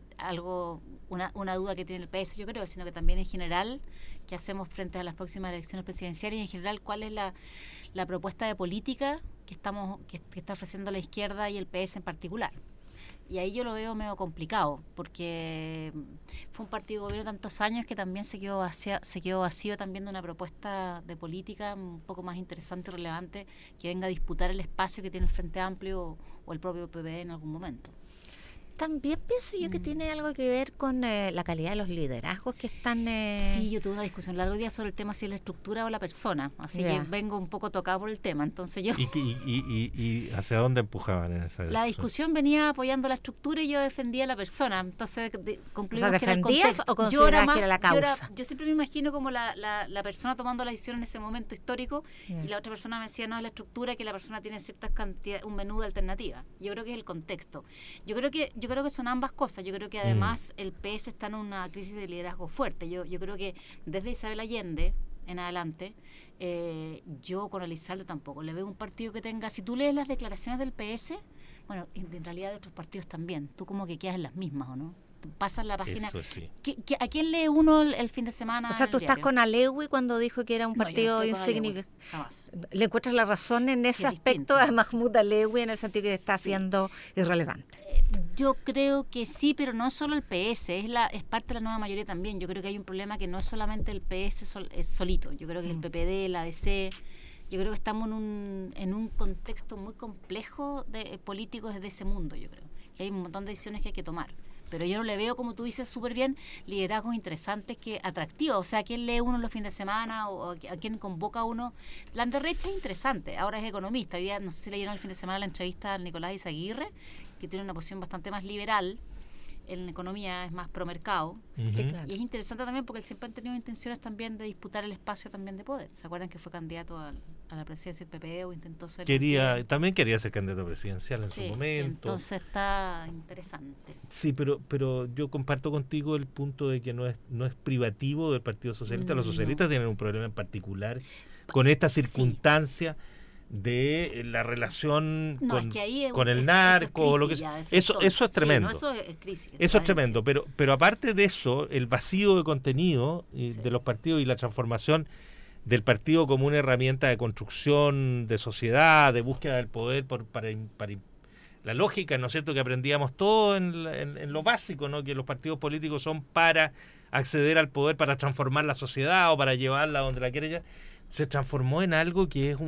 una duda que tiene el PS, yo creo, sino que también en general qué hacemos frente a las próximas elecciones presidenciales y en general cuál es la propuesta de política que está ofreciendo la izquierda y el PS en particular. Y ahí yo lo veo medio complicado, porque fue un partido de gobierno tantos años que también se quedó vacío también de una propuesta de política un poco más interesante y relevante que venga a disputar el espacio que tiene el Frente Amplio o el propio PPD en algún momento. También pienso yo que tiene algo que ver con la calidad de los liderazgos que están... Sí, yo tuve una discusión largo día sobre el tema si es la estructura o la persona, así que vengo un poco tocado por el tema, entonces yo... ¿Y hacia dónde empujaban en esa discusión? La discusión venía apoyando la estructura y yo defendía a la persona, entonces concluimos que ¿defendías o considerabas que era la causa? Yo siempre me imagino como la persona tomando la decisión en ese momento histórico y la otra persona me decía, no, es la estructura, que la persona tiene ciertas cantidades, un menú de alternativas. Yo creo que es el contexto. Yo creo que son ambas cosas. Yo creo que además el PS está en una crisis de liderazgo fuerte. Yo creo que desde Isabel Allende en adelante, yo con Elizalde tampoco le veo un partido que tenga... Si tú lees las declaraciones del PS, bueno, en realidad de otros partidos también, tú como que quedas en las mismas, ¿o no? Pasas la página. Eso sí. ¿A quién lee uno el fin de semana? O sea, tú estás con Alewi cuando dijo que era un partido insignificante. ¿Le encuentras la razón en ese aspecto a Mahmoud Alewi en el sentido que está siendo irrelevante? Yo creo que sí, pero no solo el PS, es parte de la nueva mayoría también. Yo creo que hay un problema que no es solamente el PS solito. Yo creo que el PPD, la ADC... Yo creo que estamos en un contexto muy complejo de políticos desde ese mundo, yo creo. Que hay un montón de decisiones que hay que tomar. Pero yo no le veo, como tú dices, súper bien, liderazgos interesantes, atractivos. O sea, ¿a quién lee uno los fines de semana o a quién convoca uno? La derecha es interesante, ahora es economista. Hoy día, no sé si leyeron el fin de semana la entrevista a Nicolás Izaguirre, que tiene una posición bastante más liberal. En economía es más pro mercado. Sí, claro. Y es interesante también porque él siempre ha tenido intenciones también de disputar el espacio también de poder. ¿Se acuerdan que fue candidato a la presidencia del PPD o intentó ser? También quería ser candidato presidencial en su momento. Sí, entonces está interesante. Sí, pero yo comparto contigo el punto de que no es privativo del Partido Socialista. Los socialistas tienen un problema en particular con esta circunstancia de la relación con el narco o lo que sea. Eso es tremendo. Eso es crisis. Eso es tremendo, pero aparte de eso, el vacío de contenido de los partidos y la transformación del partido como una herramienta de construcción de sociedad, de búsqueda del poder para la lógica, ¿no es cierto?, que aprendíamos todo en lo básico, ¿no?, que los partidos políticos son para acceder al poder, para transformar la sociedad o para llevarla donde la quiere llevar, se transformó en algo que es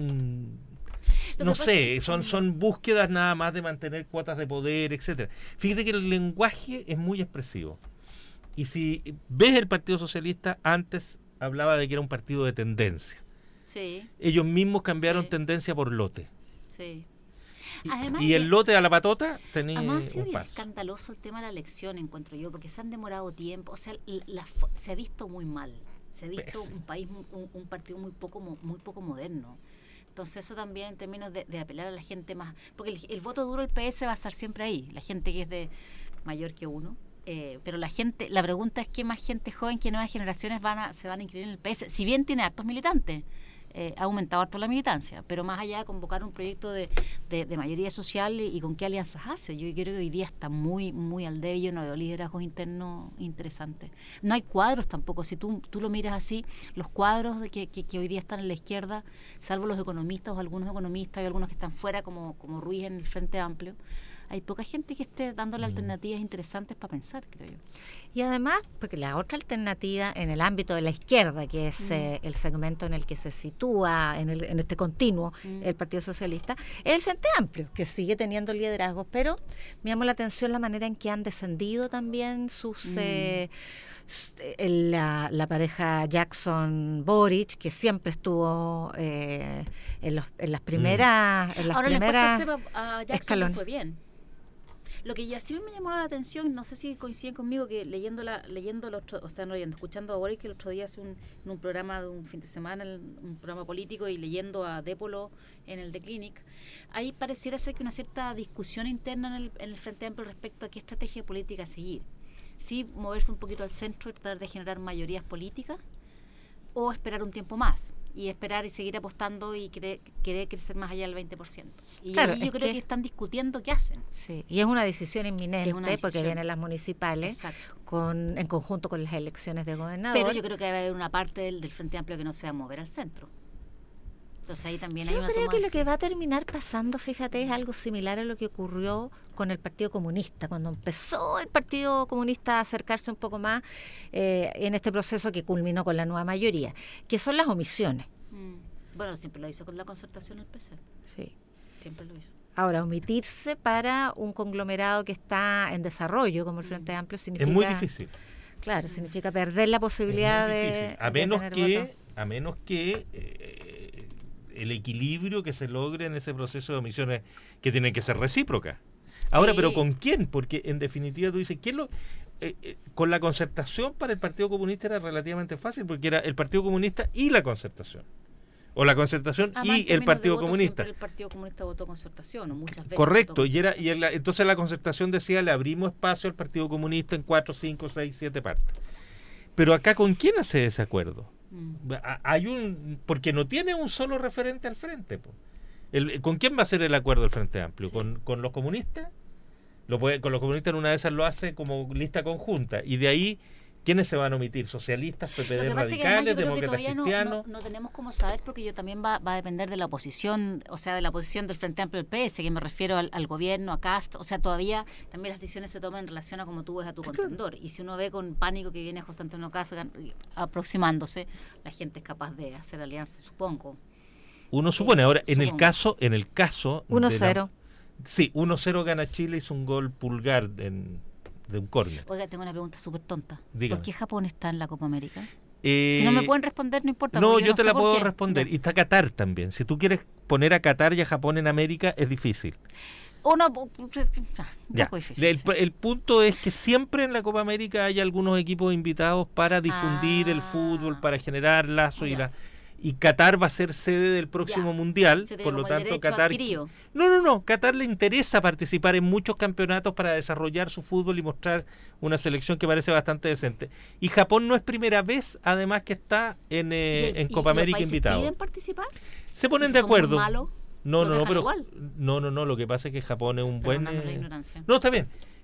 son búsquedas nada más de mantener cuotas de poder, etcétera. Fíjate que el lenguaje es muy expresivo. Y si ves el Partido Socialista, antes hablaba de que era un partido de tendencia. Sí. Ellos mismos cambiaron tendencia por lote. Sí. Además, y el lote a la patota tenía un paso. Escandaloso el tema de la elección, encuentro yo, porque se han demorado tiempo, o sea, se ha visto muy mal, se ha visto un país, un partido muy poco moderno. Entonces eso también en términos de apelar a la gente más, porque el voto duro del PS va a estar siempre ahí, la gente que es de mayor que uno, pero la pregunta es qué más gente joven, qué nuevas generaciones se van a inscribir en el PS, si bien tiene hartos militantes. Ha aumentado harto la militancia, pero más allá de convocar un proyecto de mayoría social y con qué alianzas hace. Yo creo que hoy día está muy muy al debe y no veo liderazgos internos interesantes. No hay cuadros tampoco, si tú lo miras así, los cuadros que hoy día están en la izquierda, salvo los economistas o algunos economistas y algunos que están fuera como Ruiz en el Frente Amplio, hay poca gente que esté dándole alternativas interesantes para pensar, creo yo. Y además, porque la otra alternativa en el ámbito de la izquierda, que es el segmento en el que se sitúa en este continuo el Partido Socialista, es el Frente Amplio, que sigue teniendo liderazgos, pero me llamó la atención la manera en que han descendido también la pareja Jackson-Boric, que siempre estuvo en las primeras escalones. Fue bien. Lo que ya sí me llamó la atención, no sé si coinciden conmigo, que escuchando a Boric, que el otro día hace un programa de un fin de semana, un programa político, y leyendo a Dépolo en el The Clinic, ahí pareciera ser que una cierta discusión interna en el Frente Amplio respecto a qué estrategia política seguir. Sí, moverse un poquito al centro y tratar de generar mayorías políticas, o esperar un tiempo más. Y esperar y seguir apostando y querer crecer más allá del 20%. Y claro, yo creo que están discutiendo qué hacen. Sí, y es una decisión inminente, porque vienen las municipales en conjunto con las elecciones de gobernador. Pero yo creo que debe haber una parte del Frente Amplio que no se va a mover al centro. Entonces ahí también hay una creo que lo que va a terminar pasando, fíjate, es algo similar a lo que ocurrió con el Partido Comunista, cuando empezó el Partido Comunista a acercarse un poco más en este proceso que culminó con la nueva mayoría, que son las omisiones. Bueno, siempre lo hizo con la concertación el PC. Sí. Siempre lo hizo. Ahora, omitirse para un conglomerado que está en desarrollo, como el Frente Amplio, significa... Es muy difícil. Claro, significa perder la posibilidad de a menos que el equilibrio que se logre en ese proceso de omisiones, que tienen que ser recíprocas. Ahora, ¿pero con quién? Porque en definitiva tú dices, con la concertación para el Partido Comunista era relativamente fácil, porque era el Partido Comunista y la concertación. O la concertación y el Partido Comunista. El Partido Comunista votó concertación, o muchas veces. Correcto, entonces la concertación decía, le abrimos espacio al Partido Comunista en 4, 5, 6, 7 partes. Pero acá, ¿con quién hace ese acuerdo? Porque no tiene un solo referente al frente. ¿Con quién va a ser el acuerdo del Frente Amplio? Sí. ¿Con los comunistas? Con los comunistas en una de esas lo hace como lista conjunta, y de ahí ¿quiénes se van a omitir? ¿Socialistas, PPD radicales, demócratas cristianos? No tenemos cómo saber, porque yo también va a depender de la oposición, o sea, de la oposición del Frente Amplio del PS, que me refiero al gobierno, a Cast, o sea, todavía también las decisiones se toman en relación a cómo tú ves a tu contendor, y si uno ve con pánico que viene José Antonio Cast aproximándose, la gente es capaz de hacer alianzas, supongo. Uno supone. Ahora, en el caso 1-0. Sí, 1-0 gana Chile, hizo un gol Pulgar de un córner. Oiga, tengo una pregunta súper tonta. Dígame. ¿Por qué Japón está en la Copa América? Si no me pueden responder, no importa. No, yo te la puedo responder. No. Y está Qatar también. Si tú quieres poner a Qatar y a Japón en América, es difícil. Difícil. El punto es que siempre en la Copa América hay algunos equipos invitados para difundir el fútbol, para generar lazos y Qatar va a ser sede del próximo mundial, por lo tanto Qatar Qatar le interesa participar en muchos campeonatos para desarrollar su fútbol y mostrar una selección que parece bastante decente. Y Japón no es primera vez, además, que está en Copa América invitado. ¿Pueden participar? Se ponen de acuerdo. Malos? No, lo que pasa es que Japón es un buen... No, está bien.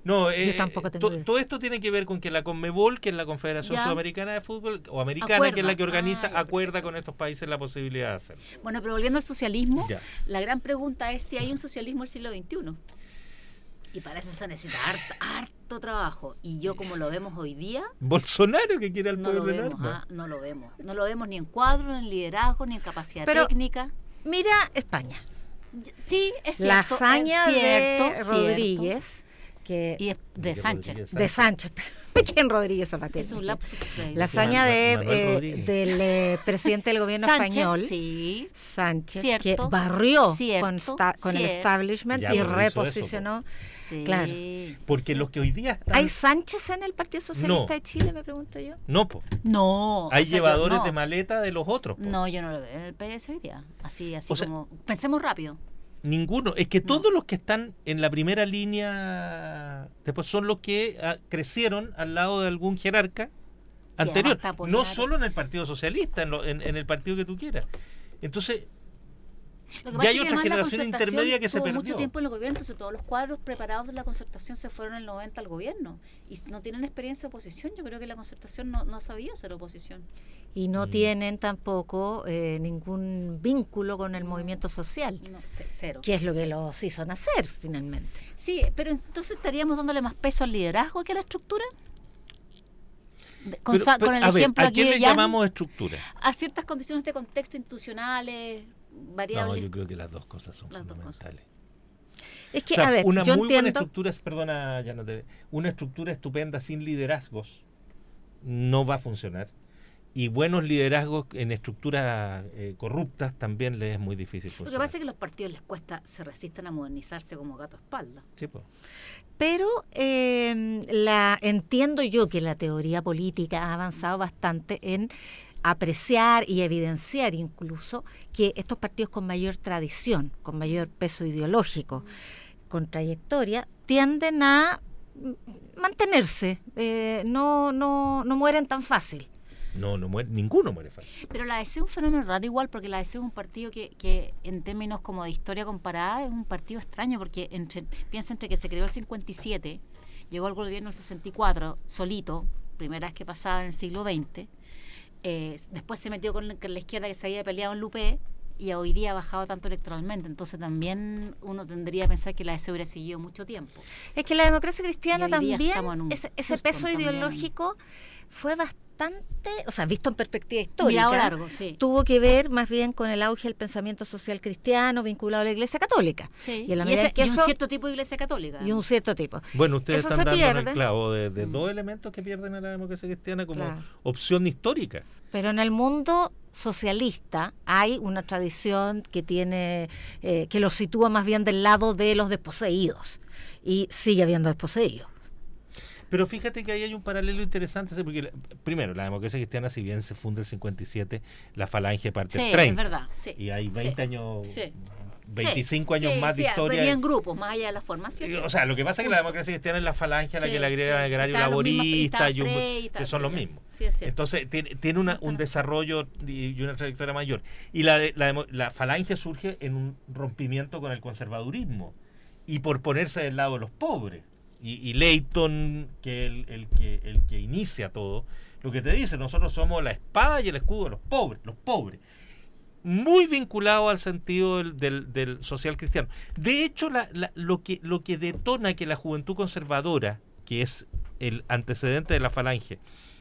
No, yo tampoco tengo idea. Todo esto tiene que ver con que la Conmebol, que es la Confederación Sudamericana de Fútbol, o americana, acuerda, que es la que organiza, acuerda perfecto. con estos países la posibilidad de hacerlo. Bueno, pero volviendo al socialismo, Ya. la gran pregunta es si hay un socialismo del siglo XXI. Y para eso se necesita harto trabajo. Y yo, como lo vemos hoy día, Bolsonaro, que quiere al no lo pueblo en vemos, armas. no lo vemos. No lo vemos ni en cuadro, ni en liderazgo, ni en capacidad Pero técnica. Mira España. Sí, es cierto. La hazaña es de Rodríguez, que y de Sánchez. de Sánchez, ¿quién Rodríguez Zapatero? Es un lapsus. La hazaña Manuel del presidente del gobierno Sánchez, español, sí. Sánchez, Cierto, que barrió cierto, con el establishment Ya, y pero hizo reposicionó. Sí. Claro. Porque sí. los que hoy día están... ¿Hay Sánchez en el Partido Socialista No. de Chile, me pregunto yo? No, po. No. Hay o sea, llevadores no. de maleta de los otros, po. No, yo no lo veo en el PS hoy día. Así O sea, como... Pensemos rápido. Ninguno. Es que No. todos los que están en la primera línea después son los que crecieron al lado de algún jerarca anterior. basta apoyar. No solo en el Partido Socialista, en el partido que tú quieras. Entonces, Lo que ya pasa hay es que otra además la generación concertación intermedia que se tuvo perdió. mucho tiempo en el gobierno, entonces todos los cuadros preparados de la concertación se fueron en el 90 al gobierno y no tienen experiencia de oposición. Yo creo que la concertación no sabía hacer oposición. Y no tienen tampoco ningún vínculo con el movimiento social, No, cero. que es lo que los hizo nacer finalmente. Sí, pero entonces estaríamos dándole más peso al liderazgo que a la estructura. Con el a ver, ejemplo ¿a aquí quién de le Jan, llamamos estructura? a ciertas condiciones de contexto institucionales, variables. No, yo creo que las dos cosas son Las dos fundamentales. Es que, O sea, a ver, una yo muy buena entiendo... estructura, perdona, ya no te, una estructura estupenda sin liderazgos no va a funcionar. Y buenos liderazgos en estructuras corruptas también les es muy difícil funcionar. Lo que pasa es que a los partidos les cuesta, se resisten a modernizarse como gato a espalda. Sí, pues. Pero entiendo yo que la teoría política ha avanzado bastante en apreciar y evidenciar incluso que estos partidos con mayor tradición, con mayor peso ideológico, con trayectoria, tienden a mantenerse, no mueren tan fácil. No muere, ninguno muere fácil. Pero la ADC es un fenómeno raro igual, porque la ADC es un partido que en términos como de historia comparada es un partido extraño, porque piensa entre que se creó el 57, llegó al gobierno el 64, solito, primera vez que pasaba en el siglo XX, después se metió con la izquierda que se había peleado en Lupe, y hoy día ha bajado tanto electoralmente, entonces también uno tendría que pensar que la ADC hubiera seguido mucho tiempo. Es que la democracia cristiana Y hoy día también, estamos en un ese Houston peso también. ideológico fue bastante, o sea, visto en perspectiva histórica, Mirado largo, sí. tuvo que ver más bien con el auge del pensamiento social cristiano vinculado a la Iglesia Católica. Sí. Y, en la Y medida en que un eso- cierto tipo de iglesia católica. y un cierto tipo. Bueno, ustedes Eso están se dando en el pierde. clavo de dos elementos que pierden a la democracia cristiana como Claro. opción histórica. Pero en el mundo socialista hay una tradición que tiene que lo sitúa más bien del lado de los desposeídos, y sigue habiendo desposeídos. Pero fíjate que ahí hay un paralelo interesante, porque primero, la democracia cristiana, si bien se funda el 57, la falange parte Sí, el 30. es verdad. Sí. Y hay 20 Sí. años, Sí. 25 Sí, años sí, más de sí, historia. venían grupos, más allá de la forma. Sí, sí. O sea, lo que pasa es que la democracia cristiana es la falange a la Sí, que le agrega sí. agrario Están los mismos, laborista, está Frey y tal, que son sí, los ya. mismos. Sí, es cierto. Entonces tiene un desarrollo y una trayectoria mayor. Y la falange surge en un rompimiento con el conservadurismo y por ponerse del lado de los pobres. Y Leighton, que el que inicia todo, lo que te dice, nosotros somos la espada y el escudo de los pobres. Muy vinculado al sentido del social cristiano. De hecho, lo que detona que la juventud conservadora, que es el antecedente de la falange,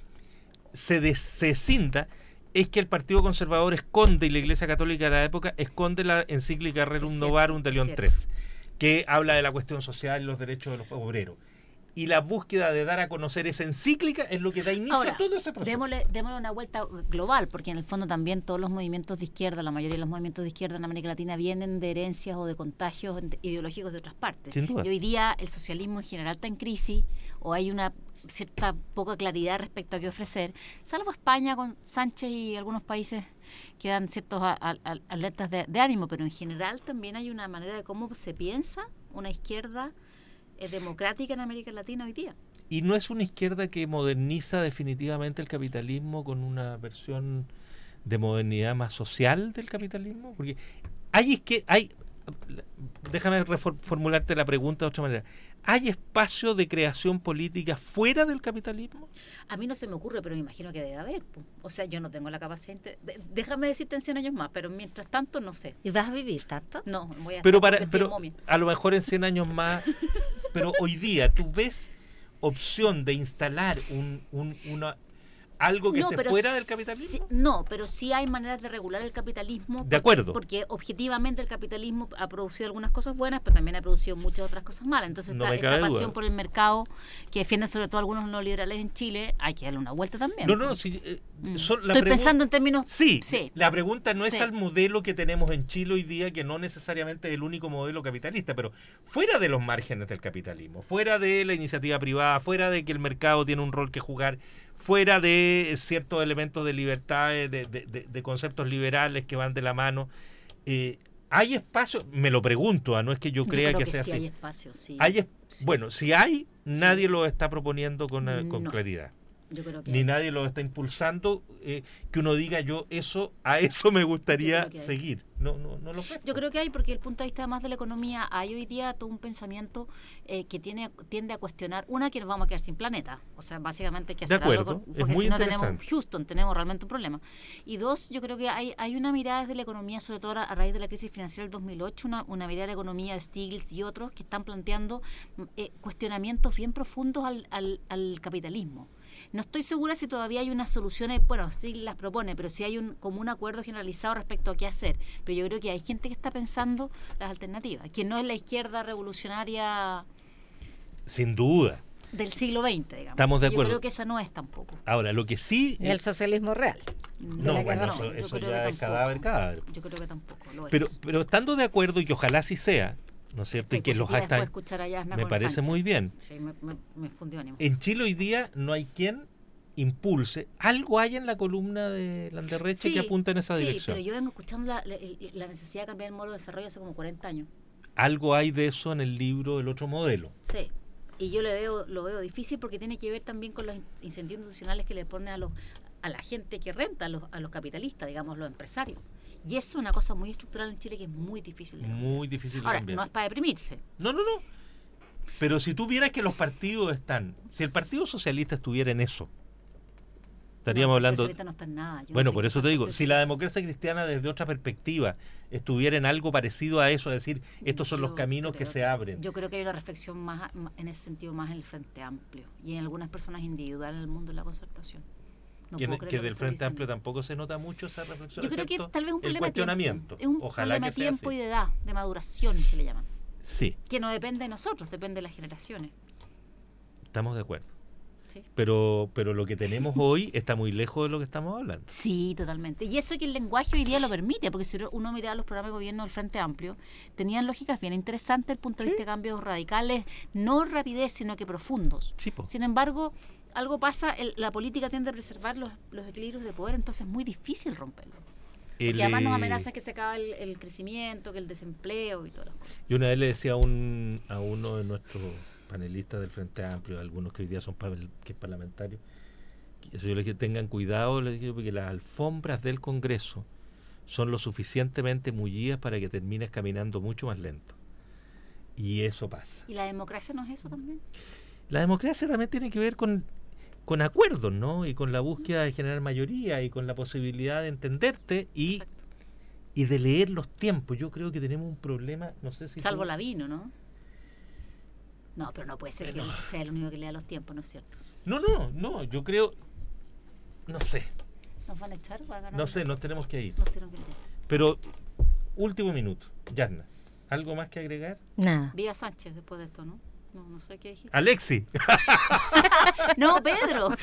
se cinda, es que el Partido Conservador esconde, y la Iglesia Católica de la época esconde la encíclica Rerum Novarum de León XIII, que habla de la cuestión social y los derechos de los obreros. Y la búsqueda de dar a conocer esa encíclica es lo que da inicio a todo ese proceso. Démosle una vuelta global, porque en el fondo también todos los movimientos de izquierda, la mayoría de los movimientos de izquierda en América Latina vienen de herencias o de contagios ideológicos de otras partes. Sin duda. Y hoy día el socialismo en general está en crisis, o hay una cierta poca claridad respecto a qué ofrecer, salvo España con Sánchez y algunos países que dan ciertos alertas de ánimo, pero en general también hay una manera de cómo se piensa una izquierda democrática en América Latina hoy día. Y no es una izquierda que moderniza definitivamente el capitalismo con una versión de modernidad más social del capitalismo, porque déjame reformularte la pregunta de otra manera. ¿hay espacio de creación política fuera del capitalismo? A mí no se me ocurre, pero me imagino que debe haber. O sea, yo no tengo la capacidad. Déjame decirte en 100 años más, pero mientras tanto no sé. ¿Y vas a vivir tanto? No, voy a pero a lo mejor en 100 años más. Pero hoy día, ¿tú ves opción de instalar algo que esté fuera del capitalismo? No, pero sí hay maneras de regular el capitalismo. De acuerdo. Porque objetivamente el capitalismo ha producido algunas cosas buenas, pero también ha producido muchas otras cosas malas. Entonces esta pasión por el mercado que defienden sobre todo algunos neoliberales en Chile, hay que darle una vuelta también. Estoy pensando en términos... Sí, la pregunta no es al modelo que tenemos en Chile hoy día, que no necesariamente es el único modelo capitalista, pero fuera de los márgenes del capitalismo, fuera de la iniciativa privada, fuera de que el mercado tiene un rol que jugar, fuera de ciertos elementos de libertad, de conceptos liberales que van de la mano, ¿hay espacio? Me lo pregunto, no es que yo crea que sea sí así. Hay espacio, sí. Bueno, si hay, nadie lo está proponiendo con claridad. Yo creo que ni nadie lo está impulsando, que uno diga a eso me gustaría seguir. No lo veo. Yo creo que hay, porque el punto de vista más de la economía, hay hoy día todo un pensamiento que tiende a cuestionar, que nos vamos a quedar sin planeta. O sea, básicamente hay que hacer algo, porque si no tenemos Houston, tenemos realmente un problema. Y dos, yo creo que hay una mirada desde la economía, sobre todo a raíz de la crisis financiera del 2008, una mirada de la economía de Stiglitz y otros que están planteando cuestionamientos bien profundos al capitalismo. No estoy segura si todavía hay unas soluciones, sí las propone, pero sí hay como un acuerdo generalizado respecto a qué hacer. Pero yo creo que hay gente que está pensando las alternativas, que no es la izquierda revolucionaria... Sin duda. Del siglo XX, digamos. Estamos de acuerdo. Yo creo que esa no es tampoco. Ahora, lo que sí... ¿Y el socialismo real? Eso ya es cadáver. Yo creo que tampoco lo es. Pero estando de acuerdo, y que ojalá sí sea, ¿no es cierto? Y que los hashtags me parece Sánchez. Muy bien. Sí, me fundió ánimo. En Chile hoy día no hay quien impulse. Algo hay en la columna de Landerreche que apunta en esa dirección. Sí, pero yo vengo escuchando la necesidad de cambiar el modelo de desarrollo hace como 40 años. Algo hay de eso en el libro El Otro Modelo. Sí, y yo lo veo difícil porque tiene que ver también con los incentivos institucionales que le ponen a la gente que renta, a los capitalistas, digamos, los empresarios. Y eso es una cosa muy estructural en Chile que es muy difícil de cambiar. Muy difícil de cambiar. Ahora, no es para deprimirse. No. Pero si tú vieras que los partidos si el Partido Socialista estuviera en eso, estaríamos hablando... No está en nada. Bueno, por eso te digo, si la democracia cristiana desde otra perspectiva estuviera en algo parecido a eso, es decir, estos son los caminos que se abren. Yo creo que hay una reflexión más en ese sentido, más en el Frente Amplio y en algunas personas individuales en el mundo de la concertación. Que del Frente Amplio tampoco se nota mucho esa reflexión. Yo creo que tal vez un problema de tiempo. Es un problema de tiempo y de edad, de maduración que le llaman. Sí. Que no depende de nosotros, depende de las generaciones. Estamos de acuerdo. Sí. Pero lo que tenemos hoy está muy lejos de lo que estamos hablando. Sí, totalmente. Y eso que el lenguaje hoy día lo permite, porque si uno mira los programas de gobierno del Frente Amplio, tenían lógicas bien interesantes desde el punto de vista de cambios radicales, no rapidez, sino que profundos. Sí, Sin embargo, algo pasa, la política tiende a preservar los equilibrios de poder, entonces es muy difícil romperlo. Porque además nos amenaza que se acaba el crecimiento, que el desempleo y todas las cosas. Y una vez le decía a uno de nuestros panelistas del Frente Amplio, algunos que hoy día son parlamentarios, que yo les dije, tengan cuidado, les dije, porque las alfombras del Congreso son lo suficientemente mullidas para que termines caminando mucho más lento. Y eso pasa. ¿Y la democracia no es eso también? La democracia también tiene que ver con acuerdos, ¿no? Y con la búsqueda de generar mayoría y con la posibilidad de entenderte y de leer los tiempos. Yo creo que tenemos un problema, no sé si... Salvo Lavino, ¿no? No, pero no puede ser que él sea el único que lea los tiempos, ¿no es cierto? No, yo creo... No sé. ¿Nos van a echar o van a ganar? No sé, nos tenemos que ir. Nos tenemos que ir. Pero, último minuto. Yarna, ¿algo más que agregar? Nada. Viva Sánchez después de esto, ¿no? No sé qué dijiste. Alexi. No, Pedro.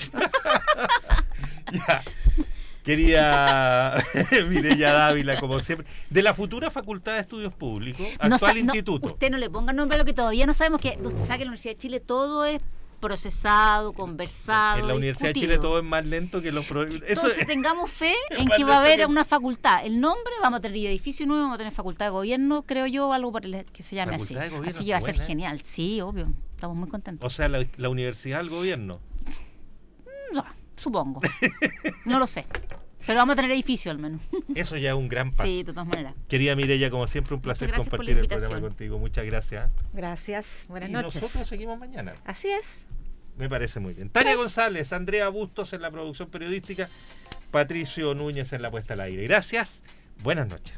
Ya. Quería Mireya Dávila, como siempre, de la futura Facultad de Estudios Públicos, actual instituto. Usted no le ponga nombre a lo que todavía no sabemos, que usted sabe que en la Universidad de Chile todo es procesado, conversado. En la Universidad discutido. de Chile todo es más lento que los Entonces tengamos fe en que va a haber una facultad. El nombre, vamos a tener edificio nuevo, vamos a tener facultad de gobierno, creo yo, algo que se llame así. Así que va a ser genial, sí, obvio. Estamos muy contentos. O sea, la universidad del gobierno. No, supongo. No lo sé. Pero vamos a tener edificio al menos. Eso ya es un gran paso. Sí, de todas maneras. Querida Mireya, como siempre, un placer compartir el programa contigo. Muchas gracias. Gracias. Buenas noches. Y nosotros seguimos mañana. Así es. Me parece muy bien. Tania González, Andrea Bustos en la producción periodística, Patricio Núñez en la puesta al aire. Gracias. Buenas noches.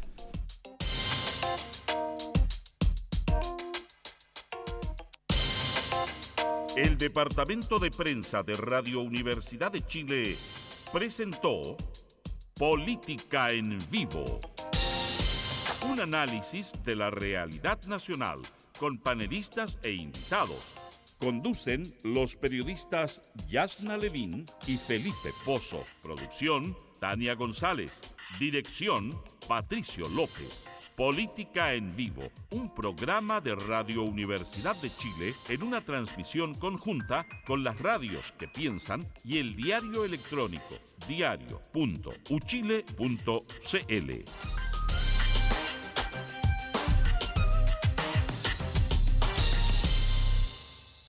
El Departamento de Prensa de Radio Universidad de Chile presentó Política en Vivo. Un análisis de la realidad nacional con panelistas e invitados. Conducen los periodistas Yasna Levín y Felipe Pozo. Producción, Tania González. Dirección, Patricio López. Política en Vivo, un programa de Radio Universidad de Chile en una transmisión conjunta con las radios que piensan y el diario electrónico diario.uchile.cl.